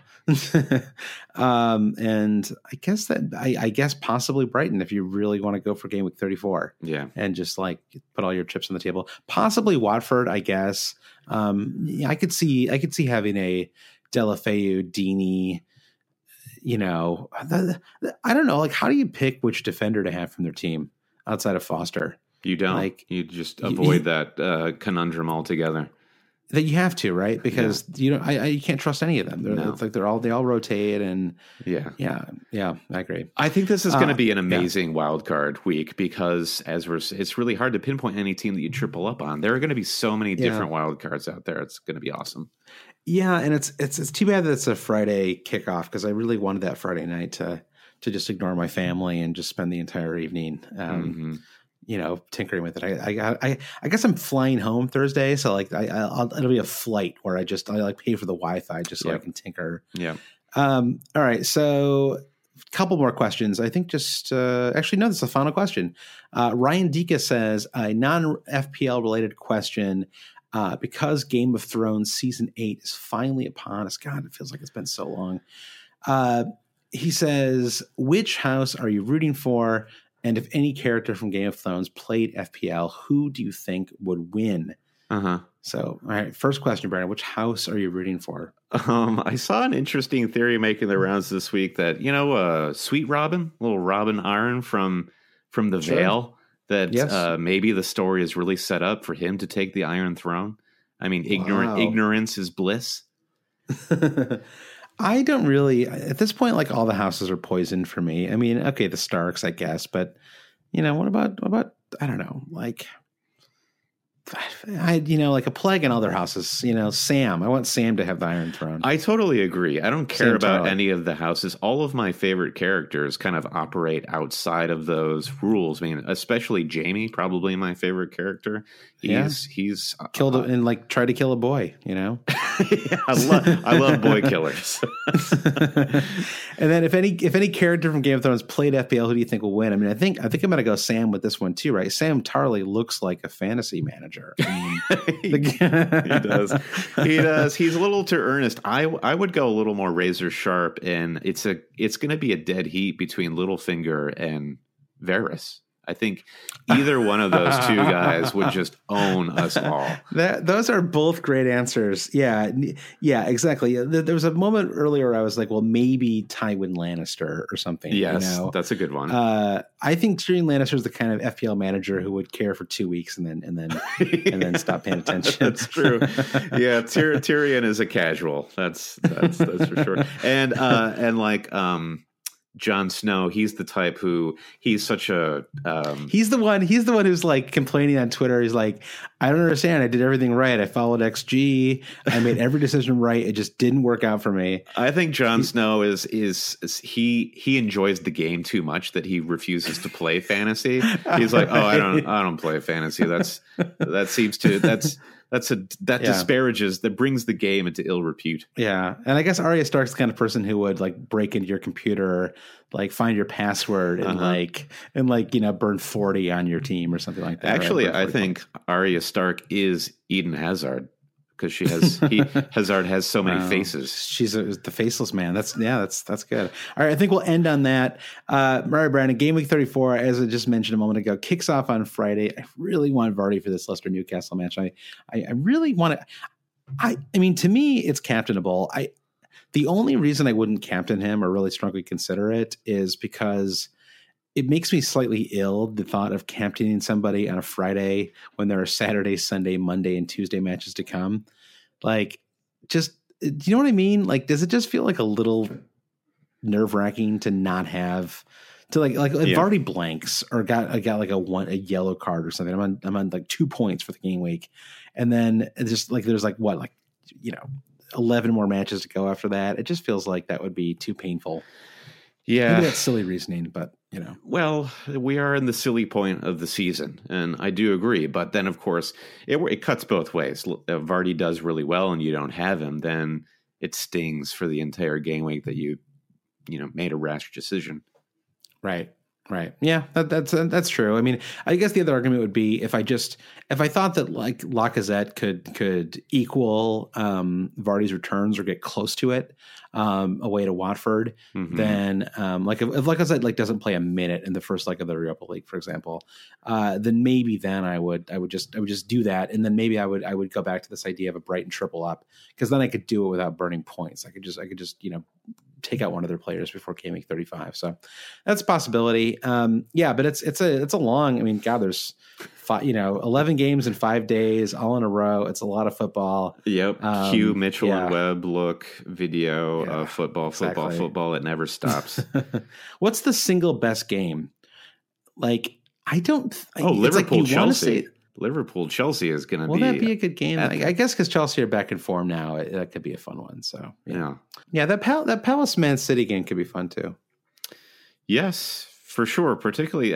and I guess possibly Brighton if you really want to go for game week 34, yeah, and just like put all your chips on the table. Possibly Watford, I guess. I could see having a Deulofeu, Deeney. I don't know. Like, how do you pick which defender to have from their team outside of Foster? You don't. Like, you just avoid that conundrum altogether. That you have to, right? Because you don't. You can't trust any of them. It's like they all rotate, and yeah. I agree. I think this is going to be an amazing wild card week because it's really hard to pinpoint any team that you triple up on. There are going to be so many different wild cards out there. It's going to be awesome. Yeah, and it's too bad that it's a Friday kickoff because I really wanted that Friday night to just ignore my family and just spend the entire evening. Tinkering with it. I guess I'm flying home Thursday, so like it'll be a flight where I like pay for the Wi-Fi just so I can tinker. Yeah. All right. So a couple more questions. I think just actually no, this is the final question. Ryan Dika says a non-FPL related question. Because Game of Thrones season 8 is finally upon us. God, it feels like it's been so long. He says, which house are you rooting for? And if any character from Game of Thrones played FPL, who do you think would win? So, all right, first question, Brandon, which house are you rooting for? I saw an interesting theory making the rounds this week that, Sweet Robin, little Robin Iron from the Vale, that maybe the story is really set up for him to take the Iron Throne. I mean, ignorance is bliss. I don't really, at this point, like all the houses are poisoned for me. I mean, okay, the Starks, I guess, but what about, I don't know, like like a plague in other houses, Sam. I want Sam to have the Iron Throne. I totally agree. I don't care about any of the houses. All of my favorite characters kind of operate outside of those rules. I mean, especially Jaime, probably my favorite character. He's killed and like tried to kill a boy, I love boy killers. And then if any character from Game of Thrones played FPL, who do you think will win? I mean, I think I'm going to go Sam with this one too, right? Sam Tarley looks like a fantasy manager. I mean, he does. He's a little too earnest. I would go a little more razor sharp, and it's going to be a dead heat between Littlefinger and Varys. I think either one of those two guys would just own us all. Those are both great answers. Yeah, exactly. There was a moment earlier where I was like, well, maybe Tywin Lannister or something. Yes, that's a good one. I think Tyrion Lannister is the kind of FPL manager who would care for 2 weeks and then stop paying attention. That's true. Yeah, Tyrion is a casual. That's for sure. And like Jon Snow, he's the type who he's such a he's the one who's like complaining on Twitter. He's like, I don't understand. I did everything right. I followed XG. I made every decision right. It just didn't work out for me. I think Jon Snow is he enjoys the game too much that he refuses to play fantasy. He's like, oh, I don't play fantasy. That disparages, that brings the game into ill repute. Yeah. And I guess Arya Stark's the kind of person who would like break into your computer, like find your password and burn 40 on your team or something like that. Actually, I think Arya Stark is Eden Hazard because Hazard has so many faces. She's the faceless man. That's good. All right. I think we'll end on that. All right, Brandon, game week 34, as I just mentioned a moment ago, kicks off on Friday. I really want Vardy for this Leicester Newcastle match. I really want to, I mean, to me, it's captainable. The only reason I wouldn't captain him or really strongly consider it is because it makes me slightly ill, the thought of captaining somebody on a Friday when there are Saturday, Sunday, Monday, and Tuesday matches to come. Like, just, do you know what I mean? Like, does it just feel like a little nerve-wracking to not have, to if Vardy blanks or got like a yellow card or something, I'm on like 2 points for the game week. And then it's just like, there's 11 more matches to go after that. It just feels like that would be too painful. Yeah. Maybe that's silly reasoning, but Well, we are in the silly point of the season, and I do agree. But then, of course, it cuts both ways. If Vardy does really well and you don't have him, then it stings for the entire game week that you made a rash decision. Right. Yeah, that's true. I mean, I guess the other argument would be if I thought that like Lacazette could equal Vardy's returns or get close to it away to Watford, then if Lacazette doesn't play a minute in the first leg of the Europa League, for example, then maybe I would just do that, and then maybe I would go back to this idea of a Brighton triple up, because then I could do it without burning points. I could just take out one of their players before game week 35. So that's a possibility. But it's a long. I mean, God, there's 11 games in 5 days, all in a row. It's a lot of football. Yep. Cue Mitchell and Webb look video of football. It never stops. What's the single best game? Like, I don't. Liverpool Chelsea. Liverpool Chelsea is going to be. Will that be a good game? I guess because Chelsea are back in form now, that could be a fun one. So that Palace Man City game could be fun too. Yes, for sure. Particularly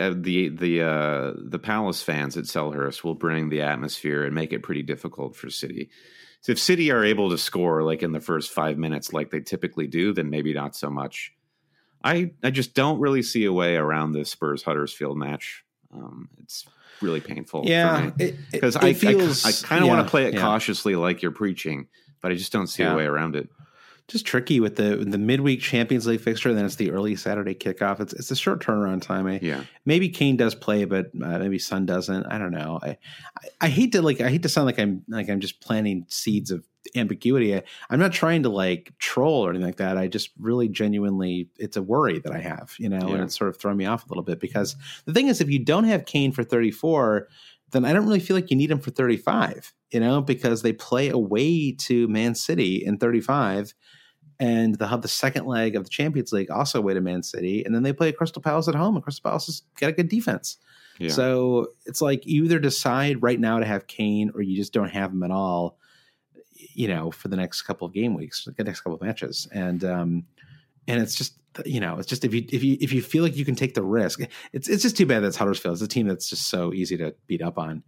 the Palace fans at Selhurst will bring the atmosphere and make it pretty difficult for City. So if City are able to score like in the first 5 minutes, like they typically do, then maybe not so much. I just don't really see a way around this Spurs Huddersfield match. It's really painful. Yeah, because I kind of want to play it cautiously, like you're preaching, but I just don't see a way around it. Just tricky with the midweek Champions League fixture, and then it's the early Saturday kickoff. It's a short turnaround time. Maybe Kane does play, but maybe Son doesn't. I don't know. I hate to sound like I'm just planting seeds of ambiguity. I'm not trying to like troll or anything like that. I just really genuinely, it's a worry that I have, and it's sort of thrown me off a little bit, because the thing is, if you don't have Kane for 34, then I don't really feel like you need him for 35, because they play away to Man City in 35, and they'll have the second leg of the Champions League also away to Man City, and then they play Crystal Palace at home, and Crystal Palace has got a good defense. Yeah. So it's like you either decide right now to have Kane, or you just don't have him at all, for the next couple of game weeks, the next couple of matches. And it's just, it's just, if you feel like you can take the risk, it's just too bad that's Huddersfield. It's a team that's just so easy to beat up on,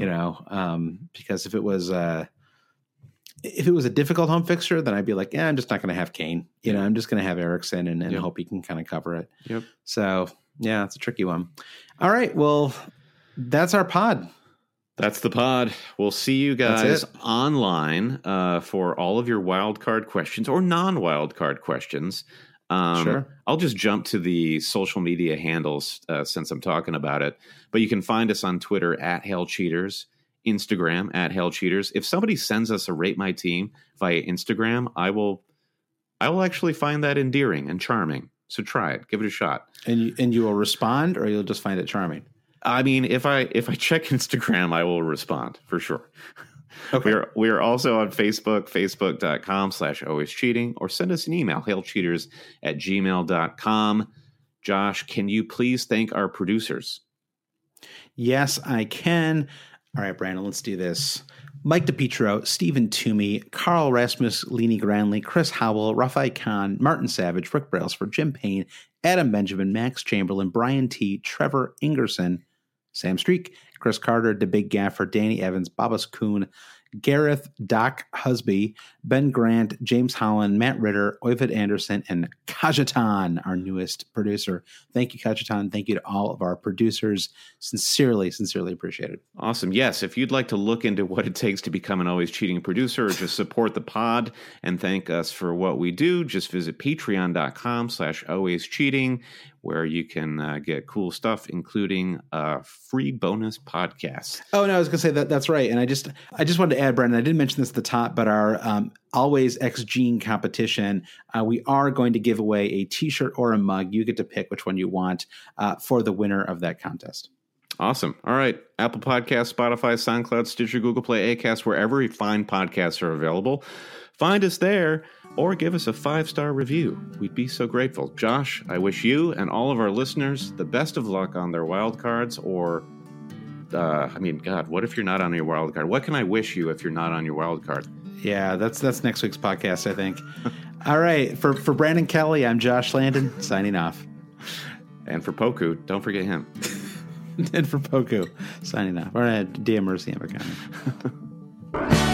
because if it was a difficult home fixture, then I'd be like, I'm just not going to have Kane. I'm just going to have Eriksen and hope he can kind of cover it. Yep. So yeah, it's a tricky one. All right. Well, that's our pod. That's the pod. We'll see you guys online for all of your wild card questions or non-wild card questions. Sure. I'll just jump to the social media handles since I'm talking about it. But you can find us on Twitter at HailCheaters, Instagram at HailCheaters. If somebody sends us a Rate My Team via Instagram, I will actually find that endearing and charming. So try it. Give it a shot. And you will respond, or you'll just find it charming? I mean, if I check Instagram, I will respond for sure. Okay. We are also on Facebook, facebook.com/alwayscheating, or send us an email, hailcheaters@gmail.com. Josh, can you please thank our producers? Yes, I can. All right, Brandon, let's do this. Mike DePietro, Stephen Toomey, Carl Rasmus, Leanie Granley, Chris Howell, Rafai Khan, Martin Savage, Rick Brailsford, Jim Payne, Adam Benjamin, Max Chamberlain, Brian T., Trevor Ingerson, Sam Streak, Chris Carter, The Big Gaffer, Danny Evans, Babas Kuhn, Gareth, Doc Husby, Ben Grant, James Holland, Matt Ritter, Oyvind Anderson, and Kajatan, our newest producer. Thank you, Kajatan. Thank you to all of our producers. Sincerely appreciate it. Awesome. Yes, if you'd like to look into what it takes to become an Always Cheating producer, or just support the pod and thank us for what we do, just visit patreon.com/alwayscheating, where you can get cool stuff, including free bonus podcasts. Oh, no, I was going to say that's right. And I just wanted to add, Brandon, I didn't mention this at the top, but our Always X Gene competition, we are going to give away a t-shirt or a mug. You get to pick which one you want for the winner of that contest. Awesome. All right. Apple Podcasts, Spotify, SoundCloud, Stitcher, Google Play, Acast, wherever fine podcasts are available. Find us there, or give us a 5-star review. We'd be so grateful. Josh, I wish you and all of our listeners the best of luck on their wild cards, or, God, what if you're not on your wild card? What can I wish you if you're not on your wild card? Yeah, that's next week's podcast, I think. All right. For Brandon Kelly, I'm Josh Landon, signing off. And for Poku, don't forget him. And for Poku, signing off. Or DM Mercy Ambercon.